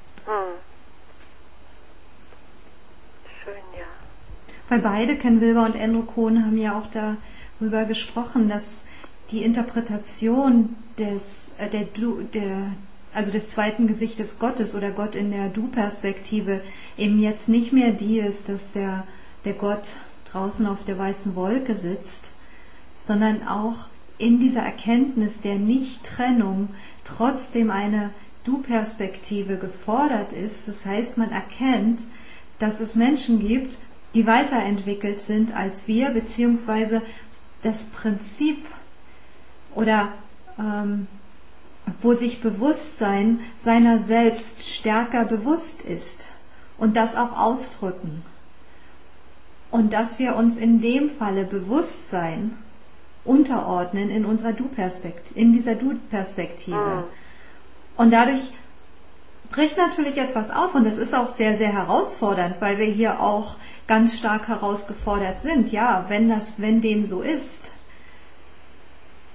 Schön, ja. Weil beide, Ken Wilber und Endo Cohen, haben ja auch darüber gesprochen, dass die Interpretation des, äh, der, du, der, also des zweiten Gesichtes Gottes oder Gott in der Du-Perspektive eben jetzt nicht mehr die ist, dass der, der Gott draußen auf der weißen Wolke sitzt, sondern auch in dieser Erkenntnis der Nichttrennung trotzdem eine Du-Perspektive gefordert ist. Das heißt, man erkennt, dass es Menschen gibt, die weiterentwickelt sind als wir, beziehungsweise das Prinzip oder ähm, wo sich Bewusstsein seiner selbst stärker bewusst ist und das auch ausdrücken. Und dass wir uns in dem Falle Bewusstsein unterordnen in unserer Du-Perspektive, in dieser Du-Perspektive. Mhm. Und dadurch bricht natürlich etwas auf, und das ist auch sehr, sehr herausfordernd, weil wir hier auch ganz stark herausgefordert sind. Ja, wenn das, wenn dem so ist,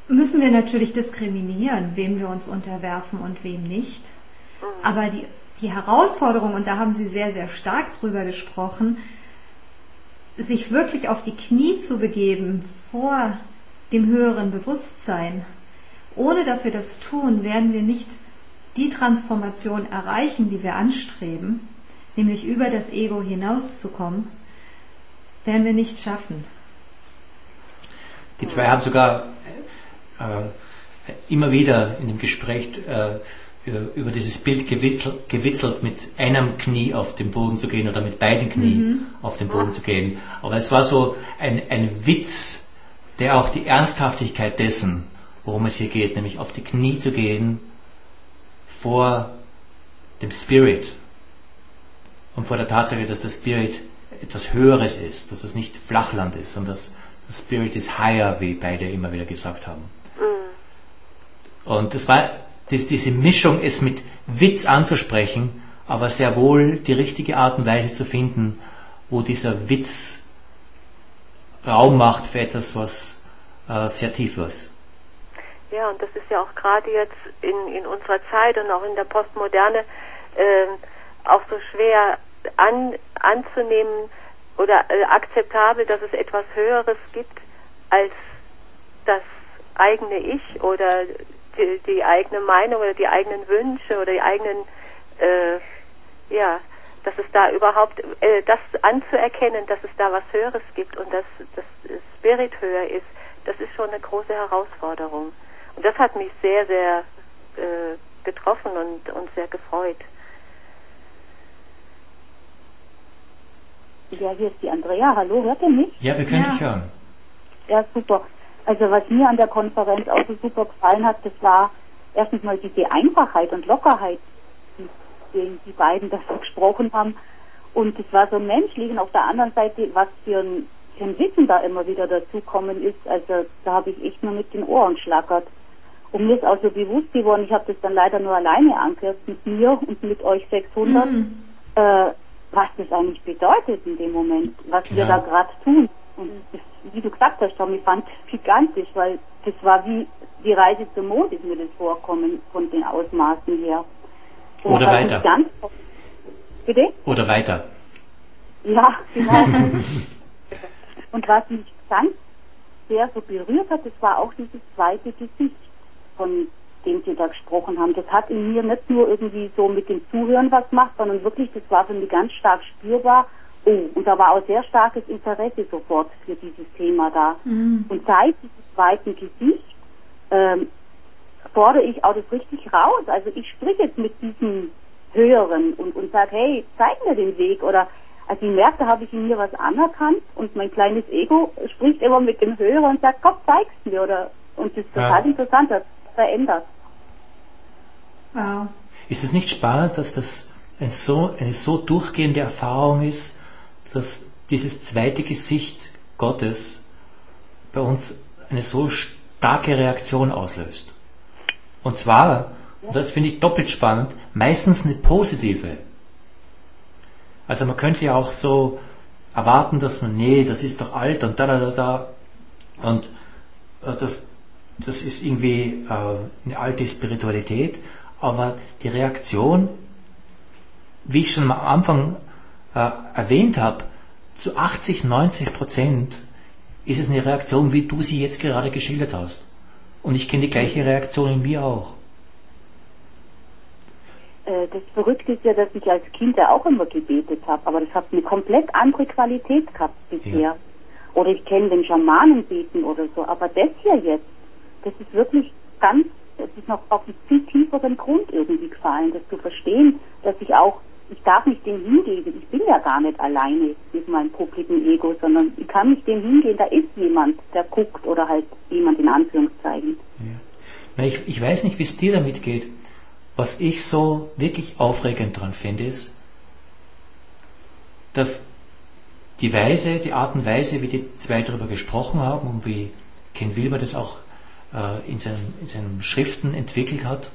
müssen wir natürlich diskriminieren, wem wir uns unterwerfen und wem nicht. Aber die, die Herausforderung, und da haben Sie sehr, sehr stark drüber gesprochen, sich wirklich auf die Knie zu begeben vor dem höheren Bewusstsein. Ohne dass wir das tun, werden wir nicht die Transformation erreichen, die wir anstreben, nämlich über das Ego hinauszukommen, werden wir nicht schaffen. Die zwei haben sogar äh, immer wieder in dem Gespräch äh, über dieses Bild gewitzelt, gewitzelt, mit einem Knie auf den Boden zu gehen oder mit beiden Knien mhm. auf den Boden zu gehen. Aber es war so ein, ein Witz, der auch die Ernsthaftigkeit dessen, worum es hier geht, nämlich auf die Knie zu gehen vor dem Spirit und vor der Tatsache, dass der Spirit etwas Höheres ist, dass das nicht Flachland ist, sondern dass das Spirit ist higher, wie beide immer wieder gesagt haben. Mhm. Und das war das, diese Mischung, es mit Witz anzusprechen, aber sehr wohl die richtige Art und Weise zu finden, wo dieser Witz Raum macht für etwas, was äh, sehr tief ist. Ja, und das ist ja auch gerade jetzt in, in unserer Zeit und auch in der Postmoderne äh, auch so schwer an, anzunehmen oder äh, akzeptabel, dass es etwas Höheres gibt als das eigene Ich oder die, die eigene Meinung oder die eigenen Wünsche oder die eigenen, äh, ja, dass es da überhaupt, äh, das anzuerkennen, dass es da was Höheres gibt und dass das Spirit höher ist, das ist schon eine große Herausforderung. Und das hat mich sehr, sehr äh, getroffen und, und sehr gefreut. Ja, hier ist die Andrea. Hallo, hört ihr mich? Ja, wir können ja. dich hören. Ja, super. Also was mir an der Konferenz auch so super gefallen hat, das war erstens mal diese Einfachheit und Lockerheit, die die beiden da so gesprochen haben. Und es war so menschlich und auf der anderen Seite, was für ein, für ein Wissen da immer wieder dazukommen ist. Also da habe ich echt nur mit den Ohren schlackert. Und mir ist auch so bewusst geworden, ich habe das dann leider nur alleine angehört, mit mir und mit euch sechshundert, mhm. äh, was das eigentlich bedeutet in dem Moment, was genau. wir da gerade tun. Und das, wie du gesagt hast, Tom, ich fand es gigantisch, weil das war wie die Reise zum Mond, ist mir das vorkommen, von den Ausmaßen her. Und Oder weiter. Ganz, bitte? Oder weiter. Ja, genau. Und was mich ganz sehr so berührt hat, das war auch dieses zweite Gesicht, von dem Sie da gesprochen haben. Das hat in mir nicht nur irgendwie so mit dem Zuhören was gemacht, sondern wirklich, das war für mich ganz stark spürbar. Oh, und da war auch sehr starkes Interesse sofort für dieses Thema da. Mhm. Und seit diesem zweiten Gesicht ähm, fordere ich auch das richtig raus. Also ich spreche jetzt mit diesem Höheren und, und sage, hey, zeig mir den Weg. Oder also ich merke, da habe ich in mir was anerkannt und mein kleines Ego spricht immer mit dem Höheren und sagt, komm, zeig's mir. Oder, und das ist total ja. interessant, das verändert. Wow. Ist es nicht spannend, dass das ein so, eine so durchgehende Erfahrung ist, dass dieses zweite Gesicht Gottes bei uns eine so starke Reaktion auslöst? Und zwar, und das finde ich doppelt spannend, meistens eine positive. Also man könnte ja auch so erwarten, dass man, nee, das ist doch alt und da, da, da, da. Und äh, das, das ist irgendwie äh, eine alte Spiritualität. Aber die Reaktion, wie ich schon am Anfang äh, erwähnt habe, zu achtzig, neunzig Prozent ist es eine Reaktion, wie du sie jetzt gerade geschildert hast. Und ich kenne die gleiche Reaktion in mir auch. Das Verrückte ist ja, dass ich als Kind ja auch immer gebetet habe, aber das hat eine komplett andere Qualität gehabt bisher. Ja. Oder ich kenne den Schamanen beten oder so, aber das hier jetzt, das ist wirklich ganz, es ist noch auf einen viel tieferen Grund irgendwie gefallen, das zu verstehen, dass ich auch, ich darf mich dem hingeben, ich bin ja gar nicht alleine mit meinem publiken Ego, sondern ich kann mich dem hingehen, da ist jemand, der guckt oder halt jemand in Anführungszeichen. Ja. Na, ich, ich weiß nicht, wie es dir damit geht. Was ich so wirklich aufregend dran finde, ist, dass die Weise, die Art und Weise, wie die zwei darüber gesprochen haben und wie Ken Wilber das auch äh, in, seinen, in seinen Schriften entwickelt hat,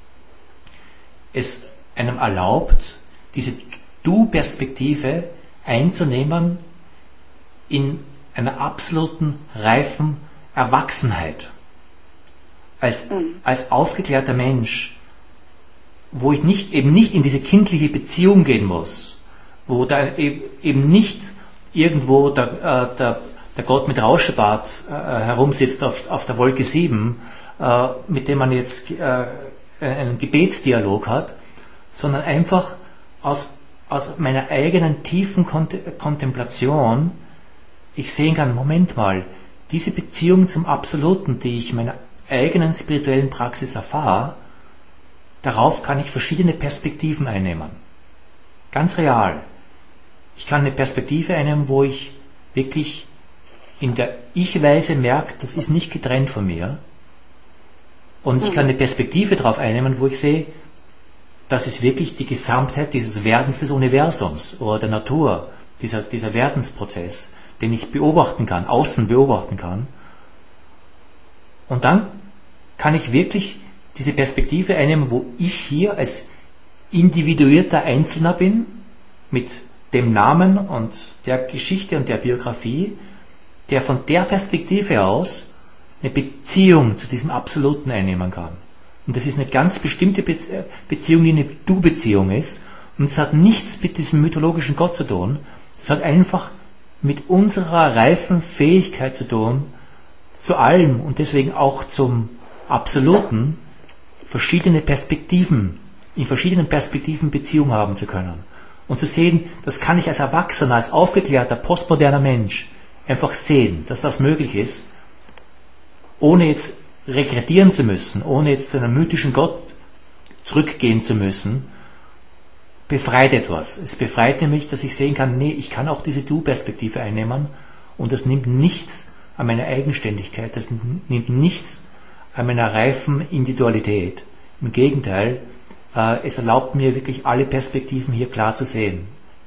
es einem erlaubt, diese Du-Perspektive einzunehmen in einer absoluten reifen Erwachsenheit. als, Mhm. als aufgeklärter Mensch, wo ich nicht, eben nicht in diese kindliche Beziehung gehen muss, wo da eben nicht irgendwo der, äh, der, der Gott mit Rauschebart äh, herumsitzt auf, auf der Wolke sieben, äh, mit dem man jetzt äh, einen Gebetsdialog hat, sondern einfach aus, aus meiner eigenen tiefen Kont- Kontemplation ich sehen kann, Moment mal, diese Beziehung zum Absoluten, die ich in meiner eigenen spirituellen Praxis erfahre, darauf kann ich verschiedene Perspektiven einnehmen. Ganz real. Ich kann eine Perspektive einnehmen, wo ich wirklich in der Ich-Weise merke, das ist nicht getrennt von mir. Und ich kann eine Perspektive darauf einnehmen, wo ich sehe, das ist wirklich die Gesamtheit dieses Werdens des Universums oder der Natur, dieser, dieser Werdensprozess, den ich beobachten kann, außen beobachten kann. Und dann kann ich wirklich diese Perspektive einnehmen, wo ich hier als individuierter Einzelner bin, mit dem Namen und der Geschichte und der Biografie, der von der Perspektive aus eine Beziehung zu diesem Absoluten einnehmen kann. Und das ist eine ganz bestimmte Bezie- Beziehung, die eine Du-Beziehung ist. Und es hat nichts mit diesem mythologischen Gott zu tun. Es hat einfach mit unserer reifen Fähigkeit zu tun, zu allem und deswegen auch zum Absoluten verschiedene Perspektiven, in verschiedenen Perspektiven Beziehung haben zu können. Und zu sehen, das kann ich als Erwachsener, als aufgeklärter, postmoderner Mensch einfach sehen, dass das möglich ist, ohne jetzt regredieren zu müssen, ohne jetzt zu einem mythischen Gott zurückgehen zu müssen, befreit etwas. Es befreit nämlich, dass ich sehen kann, nee, ich kann auch diese Du-Perspektive einnehmen und das nimmt nichts an meiner Eigenständigkeit, das nimmt nichts an meiner reifen Individualität. Im Gegenteil, äh, es erlaubt mir wirklich alle Perspektiven hier klar zu sehen.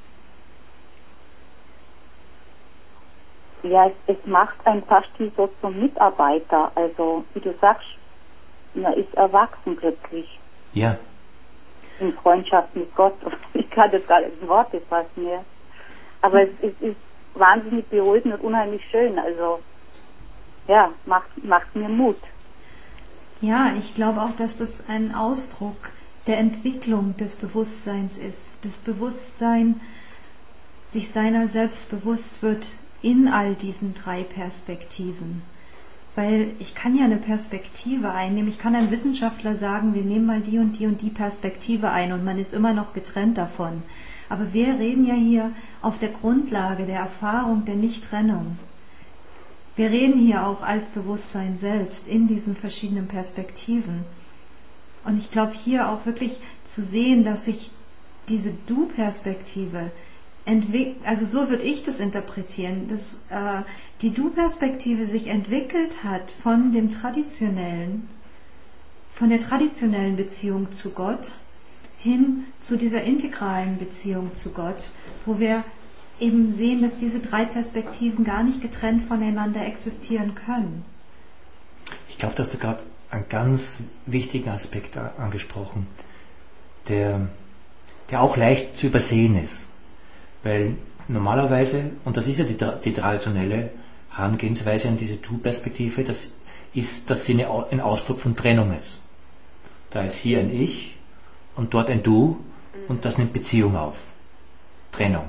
Ja, es, es macht einen fast wie so zum Mitarbeiter. Also, wie du sagst, man ist erwachsen plötzlich. Ja. In Freundschaft mit Gott. Ich kann das gar nicht in Worte fassen mehr. Aber es, es ist wahnsinnig beruhigend und unheimlich schön. Also, ja, macht, macht mir Mut. Ja, ich glaube auch, dass das ein Ausdruck der Entwicklung des Bewusstseins ist. Das Bewusstsein sich seiner selbst bewusst wird in all diesen drei Perspektiven. Weil ich kann ja eine Perspektive einnehmen. Ich kann einem Wissenschaftler sagen, wir nehmen mal die und die und die Perspektive ein und man ist immer noch getrennt davon. Aber wir reden ja hier auf der Grundlage der Erfahrung der Nichttrennung. Wir reden hier auch als Bewusstsein selbst in diesen verschiedenen Perspektiven. Und ich glaube hier auch wirklich zu sehen, dass sich diese Du-Perspektive entwickelt, also so würde ich das interpretieren, dass äh, die Du-Perspektive sich entwickelt hat von dem traditionellen, von der traditionellen Beziehung zu Gott hin zu dieser integralen Beziehung zu Gott, wo wir eben sehen, dass diese drei Perspektiven gar nicht getrennt voneinander existieren können. Ich glaube, dass du gerade einen ganz wichtigen Aspekt angesprochen, der, der auch leicht zu übersehen ist. Weil normalerweise, und das ist ja die, die traditionelle Herangehensweise an diese Du-Perspektive, das ist, dass sie eine, ein Ausdruck von Trennung ist. Da ist hier ein Ich und dort ein Du und das nimmt Beziehung auf. Trennung.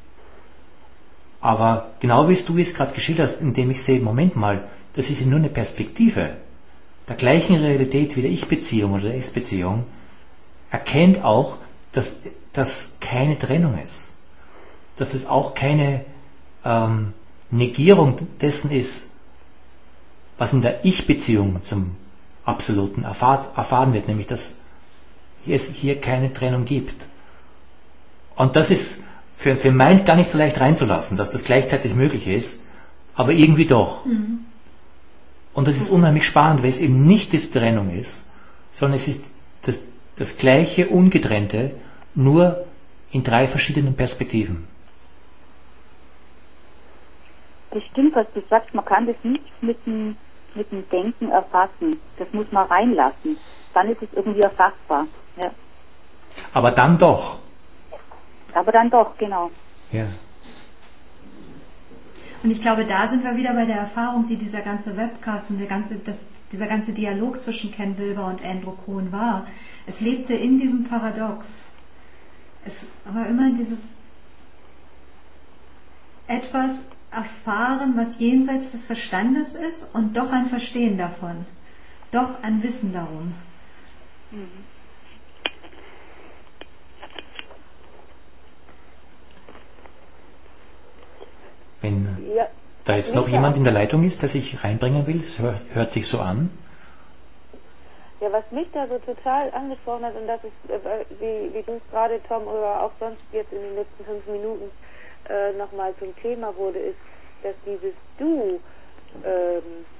Aber genau wie es du es gerade geschildert hast, indem ich sehe, Moment mal, das ist ja nur eine Perspektive der gleichen Realität wie der Ich-Beziehung oder der Es-Beziehung, erkennt auch, dass das keine Trennung ist. Dass es auch keine ähm, Negierung dessen ist, was in der Ich-Beziehung zum Absoluten erfahr, erfahren wird, nämlich dass es hier keine Trennung gibt. Und das ist für, für Mind gar nicht so leicht reinzulassen, dass das gleichzeitig möglich ist, aber irgendwie doch. Mhm. Und das ist unheimlich spannend, weil es eben nicht die Trennung ist, sondern es ist das, das gleiche Ungetrennte, nur in drei verschiedenen Perspektiven. Das stimmt, was du sagst, man kann das nicht mit dem, mit dem Denken erfassen. Das muss man reinlassen. Dann ist es irgendwie erfassbar. Ja. Aber dann doch. Aber dann doch, genau. Ja. Und ich glaube, da sind wir wieder bei der Erfahrung, die dieser ganze Webcast und der ganze, das, dieser ganze Dialog zwischen Ken Wilber und Andrew Cohen war. Es lebte in diesem Paradox. Es war immer dieses etwas erfahren, was jenseits des Verstandes ist und doch ein Verstehen davon. Doch ein Wissen darum. Wenn Ja, da jetzt noch Micha. jemand in der Leitung ist, der sich reinbringen will, es hört, hört sich so an. Ja, was mich da so total angesprochen hat, und das ist, äh, wie, wie du es gerade, Tom, oder auch sonst jetzt in den letzten fünf Minuten äh, nochmal zum Thema wurde, ist, dass dieses Du, ähm,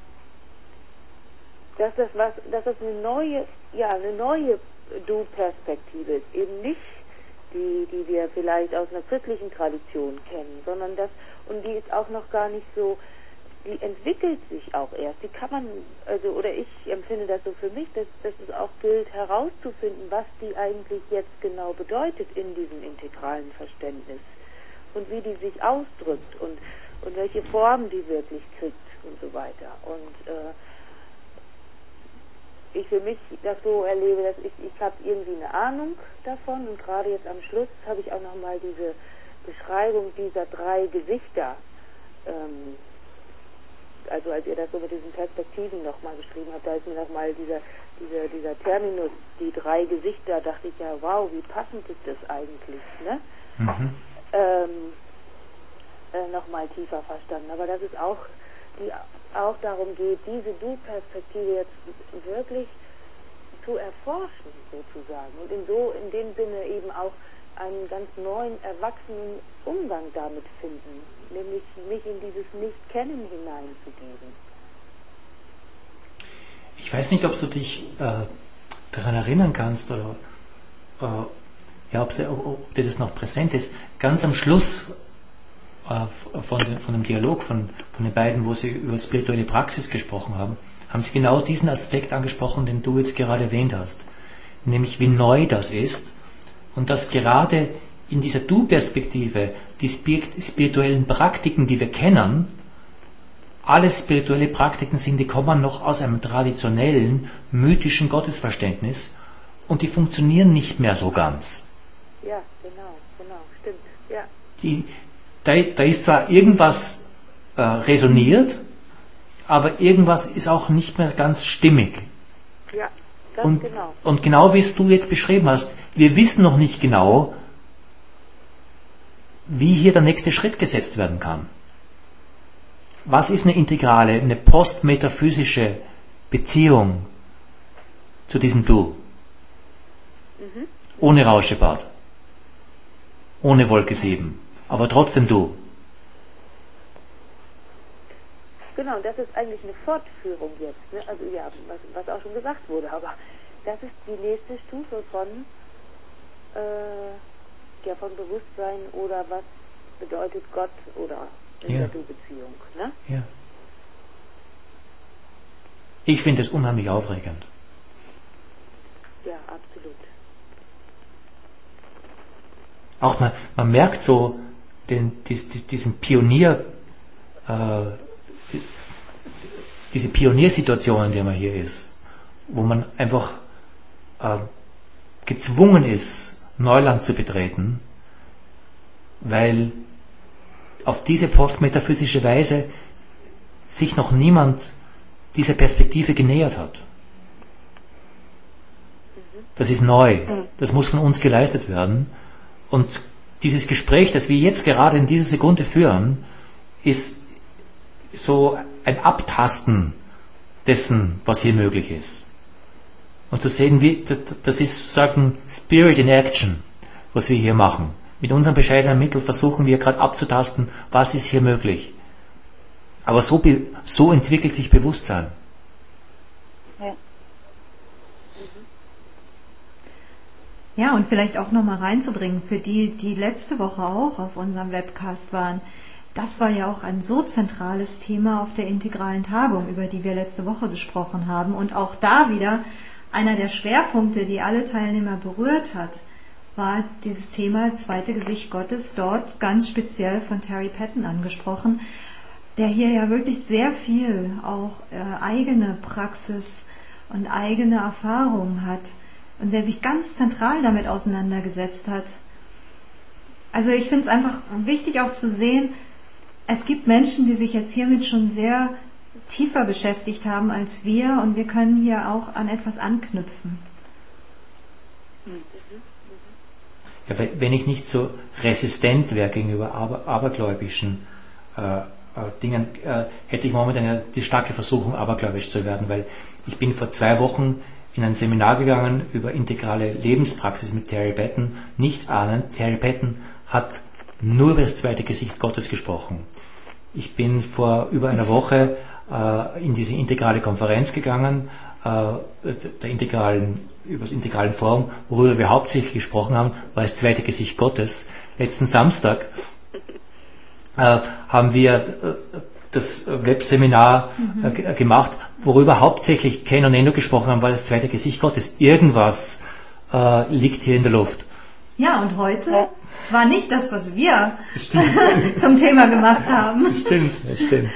dass das was, dass das eine neue, ja, eine neue Du-Perspektive ist, eben nicht die, die wir vielleicht aus einer christlichen Tradition kennen, sondern das, und die ist auch noch gar nicht so, die entwickelt sich auch erst. Die kann man, also, oder ich empfinde das so für mich, dass, dass es auch gilt, herauszufinden, was die eigentlich jetzt genau bedeutet in diesem integralen Verständnis und wie die sich ausdrückt und, und welche Form die wirklich kriegt und so weiter. Und äh, ich für mich das so erlebe, dass ich, ich habe irgendwie eine Ahnung davon, und gerade jetzt am Schluss habe ich auch nochmal diese Beschreibung dieser drei Gesichter, ähm, also als ihr das so mit diesen Perspektiven nochmal geschrieben habt, da ist mir nochmal dieser, dieser, dieser Terminus, die drei Gesichter, dachte ich ja, wow, wie passend ist das eigentlich, ne? Mhm. Ähm, äh, nochmal tiefer verstanden. Aber dass es auch, die, auch darum geht, diese Du-Perspektive jetzt wirklich zu erforschen, sozusagen. Und in so, in dem Sinne eben auch einen ganz neuen, erwachsenen Umgang damit finden, nämlich mich in dieses Nicht-Kennen hineinzugeben. Ich weiß nicht, ob du dich äh, daran erinnern kannst oder äh, ja, ob, ob, ob dir das noch präsent ist. Ganz am Schluss äh, von, den, von dem Dialog von, von den beiden, wo sie über spirituelle Praxis gesprochen haben, haben sie genau diesen Aspekt angesprochen, den du jetzt gerade erwähnt hast. Nämlich wie neu das ist und dass gerade in dieser Du-Perspektive die spirituellen Praktiken, die wir kennen, alle spirituelle Praktiken sind, die kommen noch aus einem traditionellen, mythischen Gottesverständnis und die funktionieren nicht mehr so ganz. Ja, genau, genau, stimmt, ja. Die, da, da ist zwar irgendwas äh, resoniert, aber irgendwas ist auch nicht mehr ganz stimmig. Ja, ganz Und genau. und genau wie es du jetzt beschrieben hast, wir wissen noch nicht genau, wie hier der nächste Schritt gesetzt werden kann. Was ist eine integrale, eine postmetaphysische Beziehung zu diesem Du? Mhm. Ohne Rauschebad, ohne Wolke sieben, aber trotzdem Du. Genau, das ist eigentlich eine Fortführung jetzt, ne? Also ja, was, was auch schon gesagt wurde, aber das ist die nächste Stufe von äh, ja, von Bewusstsein oder was bedeutet Gott oder in Ja. der Du-Beziehung, ne? Ja. Ich finde es unheimlich aufregend. Ja, absolut. Auch man, man merkt so den, dies, dies, diesen Pionier, äh, die, diese Pioniersituation, in der man hier ist, wo man einfach äh, gezwungen ist, Neuland zu betreten, weil auf diese postmetaphysische Weise sich noch niemand dieser Perspektive genähert hat. Das ist neu. Das muss von uns geleistet werden. Und dieses Gespräch, das wir jetzt gerade in dieser Sekunde führen, ist so ein Abtasten dessen, was hier möglich ist. Und zu sehen, wie, das ist sozusagen Spirit in Action, was wir hier machen. Mit unseren bescheidenen Mitteln versuchen wir gerade abzutasten, was ist hier möglich. Aber so, so entwickelt sich Bewusstsein. Ja. Ja, und vielleicht auch nochmal reinzubringen, für die, die letzte Woche auch auf unserem Webcast waren. Das war ja auch ein so zentrales Thema auf der integralen Tagung, über die wir letzte Woche gesprochen haben. Und auch da wieder einer der Schwerpunkte, die alle Teilnehmer berührt hat, war dieses Thema zweite Gesicht Gottes, dort ganz speziell von Terry Patton angesprochen. der hier ja wirklich sehr viel auch äh, eigene Praxis und eigene Erfahrung hat und der sich ganz zentral damit auseinandergesetzt hat. Also ich finde es einfach wichtig auch zu sehen, es gibt Menschen, die sich jetzt hiermit schon sehr tiefer beschäftigt haben als wir und wir können hier auch an etwas anknüpfen. Ja, wenn ich nicht so resistent wäre gegenüber aber, abergläubischen äh, Dingen, äh, hätte ich momentan ja die starke Versuchung, abergläubisch zu werden, weil ich bin vor zwei Wochen in ein Seminar gegangen über integrale Lebenspraxis mit Terry Paton, nichts ahnend. Terry Paton hat nur über das zweite Gesicht Gottes gesprochen. Ich bin vor über einer Woche äh, in diese integrale Konferenz gegangen, äh, der integralen, über das integralen Forum, worüber wir hauptsächlich gesprochen haben, war das zweite Gesicht Gottes. Letzten Samstag äh, haben wir äh, das Webseminar mhm. äh, gemacht, worüber hauptsächlich Ken und Eno gesprochen haben, war das zweite Gesicht Gottes. Irgendwas äh, liegt hier in der Luft. Ja, und heute, es war nicht das, was wir zum Thema gemacht haben. Das stimmt, das stimmt.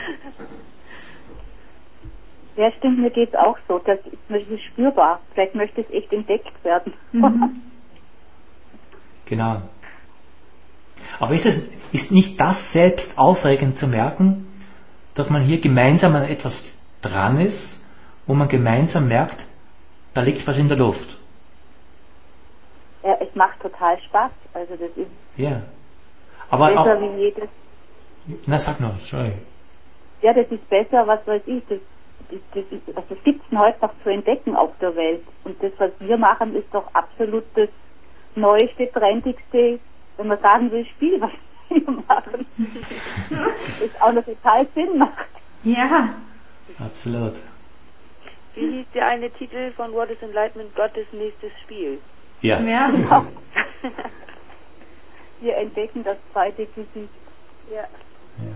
Ja, stimmt, mir geht es auch so. Das ist, das ist spürbar. Vielleicht möchte es echt entdeckt werden. Mhm. Genau. Aber ist, es, ist nicht das selbst aufregend zu merken, dass man hier gemeinsam an etwas dran ist, wo man gemeinsam merkt, da liegt was in der Luft? Ja, es macht total Spaß. Also das ist ja. Aber besser auch, wie jedes. Na, sag noch, sorry. Ja, das ist besser, was weiß ich. Das, das, das ist, also es gibt heute noch zu entdecken auf der Welt. Und das, was wir machen, ist doch absolut das neueste, trendigste, wenn man sagen will, Spiel, was wir machen. Das auch noch total Sinn macht. Ja. Absolut. Wie hieß der eine Titel von What is Enlightenment? Gottes nächstes Spiel. Ja. Ja. Genau. Wir entdecken das zweite Gesicht. Ja. Ja.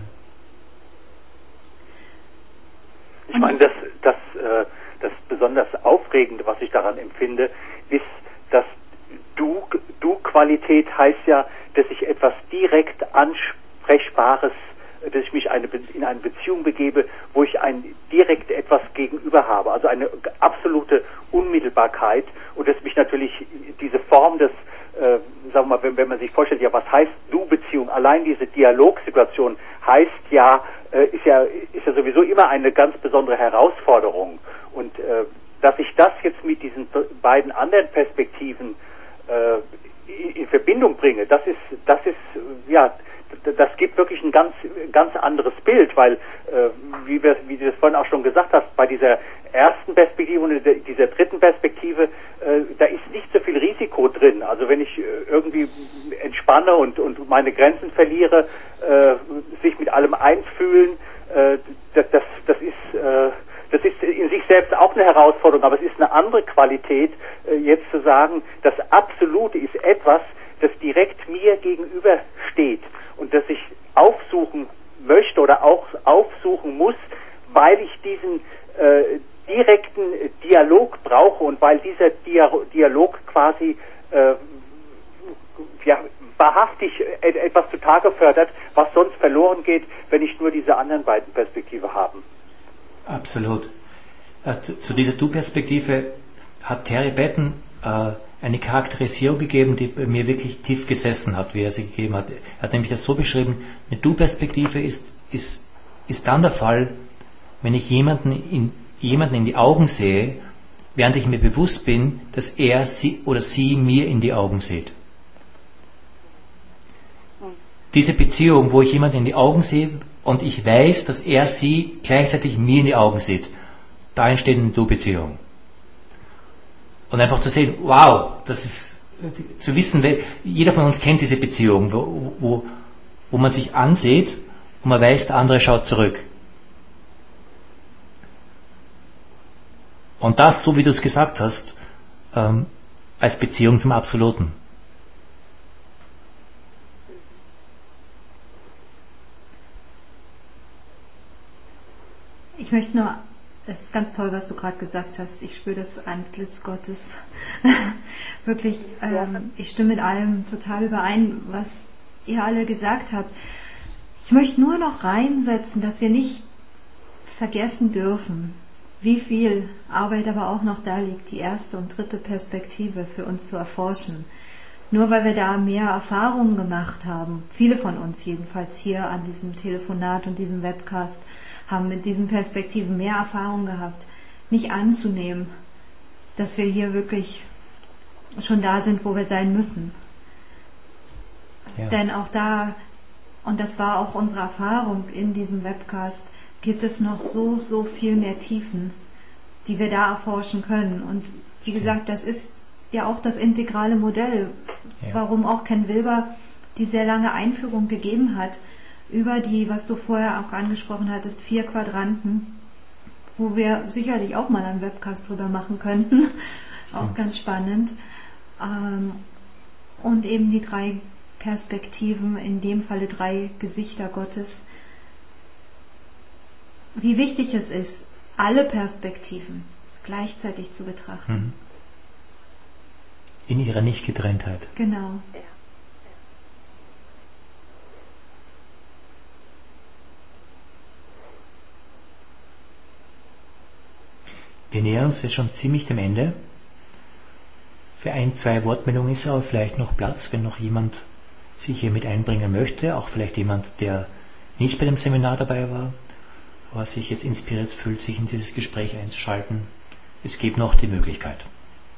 Ich meine, das, das, äh, das besonders Aufregende, was ich daran empfinde, ist, dass Du, Du-Qualität heißt ja, dass ich etwas direkt Ansprechbares, dass ich mich eine, in eine Beziehung begebe, wo ich ein direkt etwas gegenüber habe, also eine absolute Unmittelbarkeit, und dass mich natürlich diese Form des, äh, sagen wir mal, wenn, wenn man sich vorstellt, ja, was heißt Du-Beziehung, allein diese Dialogsituation heißt ja, äh, ist ja, ist ja sowieso immer eine ganz besondere Herausforderung, und äh, dass ich das jetzt mit diesen beiden anderen Perspektiven äh, in Verbindung bringe, das ist, das ist, ja, das gibt wirklich ein ganz, ganz anderes Bild, weil, äh, wie, wir, wie du das vorhin auch schon gesagt hast, bei dieser ersten Perspektive und dieser dritten Perspektive, äh, da ist nicht so viel Risiko drin. Also wenn ich äh, irgendwie entspanne und, und meine Grenzen verliere, äh, sich mit allem eins fühlen, äh, das, das, das ist, äh, das ist in sich selbst auch eine Herausforderung, aber es ist eine andere Qualität, äh, jetzt zu sagen, das Absolute ist etwas, das direkt mir gegenüber steht und das ich aufsuchen möchte oder auch aufsuchen muss, weil ich diesen äh, direkten Dialog brauche und weil dieser Dia- Dialog quasi äh, ja, wahrhaftig etwas zutage fördert, was sonst verloren geht, wenn ich nur diese anderen beiden Perspektiven habe. Absolut. Äh, zu, zu dieser Du-Perspektive hat Terry Paton äh, eine Charakterisierung gegeben, die bei mir wirklich tief gesessen hat, wie er sie gegeben hat. Er hat nämlich das so beschrieben: Eine Du-Perspektive ist, ist, ist dann der Fall, wenn ich jemanden in, jemanden in die Augen sehe, während ich mir bewusst bin, dass er sie oder sie mir in die Augen sieht. Diese Beziehung, wo ich jemanden in die Augen sehe und ich weiß, dass er sie gleichzeitig mir in die Augen sieht, da entsteht eine Du-Beziehung. Und einfach zu sehen, wow, das ist, zu wissen, jeder von uns kennt diese Beziehung, wo, wo, wo man sich ansieht und man weiß, der andere schaut zurück. Und das, so wie du es gesagt hast, ähm, als Beziehung zum Absoluten. Ich möchte nur, es ist ganz toll, was du gerade gesagt hast. Ich spüre das Antlitz Gottes. Wirklich, ähm, ich stimme mit allem total überein, was ihr alle gesagt habt. Ich möchte nur noch reinsetzen, dass wir nicht vergessen dürfen, wie viel Arbeit aber auch noch da liegt, die erste und dritte Perspektive für uns zu erforschen. Nur weil wir da mehr Erfahrungen gemacht haben, viele von uns jedenfalls hier an diesem Telefonat und diesem Webcast, haben mit diesen Perspektiven mehr Erfahrung gehabt, nicht anzunehmen, dass wir hier wirklich schon da sind, wo wir sein müssen. Ja. Denn auch da, und das war auch unsere Erfahrung in diesem Webcast, gibt es noch so, so viel mehr Tiefen, die wir da erforschen können. Und wie gesagt, das ist ja auch das integrale Modell, ja. warum auch Ken Wilber die sehr lange Einführung gegeben hat, über die, was du vorher auch angesprochen hattest, vier Quadranten, wo wir sicherlich auch mal einen Webcast drüber machen könnten. Stimmt. Auch ganz spannend. Und eben die drei Perspektiven, in dem Falle drei Gesichter Gottes. Wie wichtig es ist, alle Perspektiven gleichzeitig zu betrachten. In ihrer Nichtgetrenntheit. Genau. Ja. Wir nähern uns jetzt schon ziemlich dem Ende. Für ein, zwei Wortmeldungen ist aber vielleicht noch Platz, wenn noch jemand sich hier mit einbringen möchte, auch vielleicht jemand, der nicht bei dem Seminar dabei war, aber sich jetzt inspiriert fühlt, sich in dieses Gespräch einzuschalten. Es gibt noch die Möglichkeit.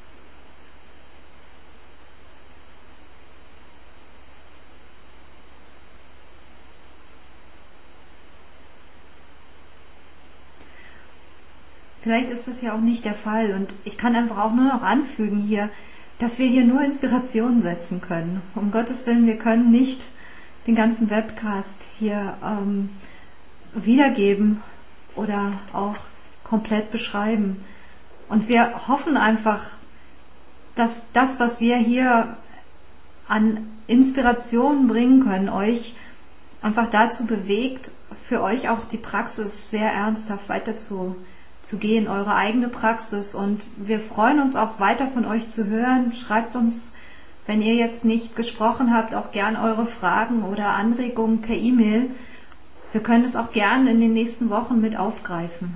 Vielleicht ist das ja auch nicht der Fall und ich kann einfach auch nur noch anfügen hier, dass wir hier nur Inspiration setzen können. Um Gottes Willen, wir können nicht den ganzen Webcast hier ähm, wiedergeben oder auch komplett beschreiben. Und wir hoffen einfach, dass das, was wir hier an Inspirationen bringen können, euch einfach dazu bewegt, für euch auch die Praxis sehr ernsthaft weiter zu zu gehen, eure eigene Praxis. Und wir freuen uns auch weiter von euch zu hören. Schreibt uns, wenn ihr jetzt nicht gesprochen habt, auch gern eure Fragen oder Anregungen per E-Mail. Wir können es auch gern in den nächsten Wochen mit aufgreifen.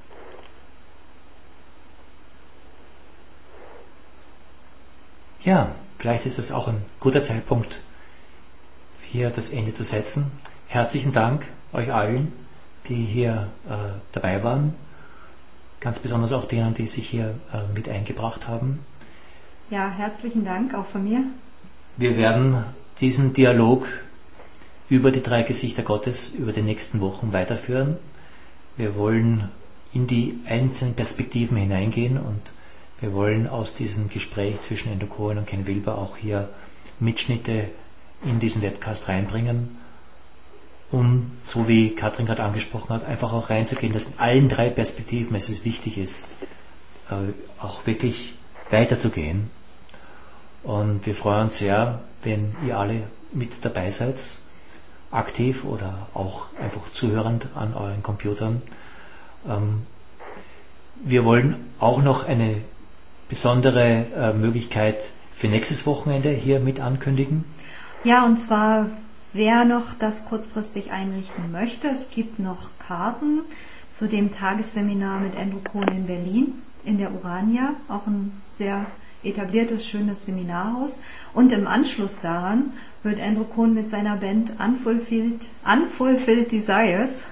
Ja, vielleicht ist es auch ein guter Zeitpunkt, hier das Ende zu setzen. Herzlichen Dank euch allen, die hier äh, dabei waren. Ganz besonders auch denen, die sich hier äh, mit eingebracht haben. Ja, herzlichen Dank auch von mir. Wir werden diesen Dialog über die drei Gesichter Gottes über die nächsten Wochen weiterführen. Wir wollen in die einzelnen Perspektiven hineingehen und wir wollen aus diesem Gespräch zwischen Andrew Cohen und Ken Wilber auch hier Mitschnitte in diesen Webcast reinbringen, um, so wie Katrin gerade angesprochen hat, einfach auch reinzugehen, dass in allen drei Perspektiven es wichtig ist, äh, auch wirklich weiterzugehen. Und wir freuen uns sehr, wenn ihr alle mit dabei seid, aktiv oder auch einfach zuhörend an euren Computern. Ähm, wir wollen auch noch eine besondere äh, Möglichkeit für nächstes Wochenende hier mit ankündigen. Ja, und zwar wer noch das kurzfristig einrichten möchte, es gibt noch Karten zu dem Tagesseminar mit Andrew Cohen in Berlin, in der Urania, auch ein sehr etabliertes, schönes Seminarhaus. Und im Anschluss daran wird Andrew Cohen mit seiner Band Unfulfilled, Unfulfilled Desires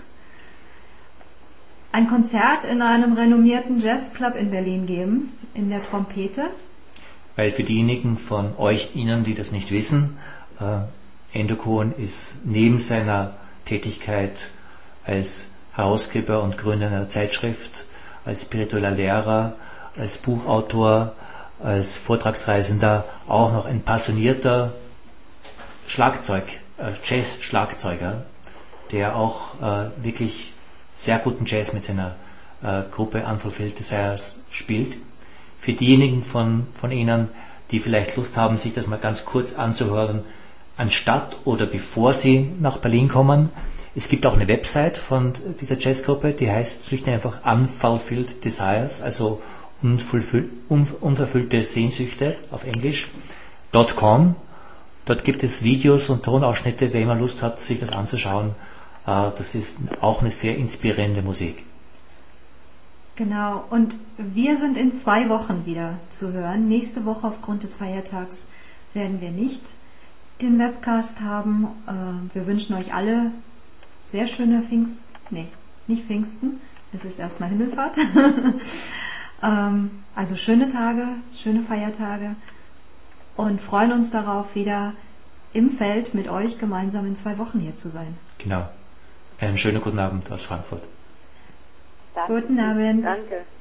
ein Konzert in einem renommierten Jazzclub in Berlin geben, in der Trompete. Weil für diejenigen von euch, Ihnen, die das nicht wissen, äh, Andrew Cohen ist neben seiner Tätigkeit als Herausgeber und Gründer einer Zeitschrift, als spiritueller Lehrer, als Buchautor, als Vortragsreisender auch noch ein passionierter Schlagzeug, äh, Jazz-Schlagzeuger, der auch äh, wirklich sehr guten Jazz mit seiner äh, Gruppe Unfulfilled Desires spielt. Für diejenigen von, von Ihnen, die vielleicht Lust haben, sich das mal ganz kurz anzuhören, anstatt oder bevor Sie nach Berlin kommen. Es gibt auch eine Website von dieser Jazzgruppe, die heißt schlicht und einfach Unfulfilled Desires, also unverfüllte Sehnsüchte auf Englisch, .com. Dort gibt es Videos und Tonausschnitte, wer immer Lust hat, sich das anzuschauen. Das ist auch eine sehr inspirierende Musik. Genau, und wir sind in zwei Wochen wieder zu hören. Nächste Woche aufgrund des Feiertags werden wir nicht den Webcast haben. Wir wünschen euch alle sehr schöne Pfingsten, nee, nicht Pfingsten, es ist erstmal Himmelfahrt. Also schöne Tage, schöne Feiertage und freuen uns darauf, wieder im Feld mit euch gemeinsam in zwei Wochen hier zu sein. Genau. Einen schönen guten Abend aus Frankfurt. Danke. Guten Abend. Danke.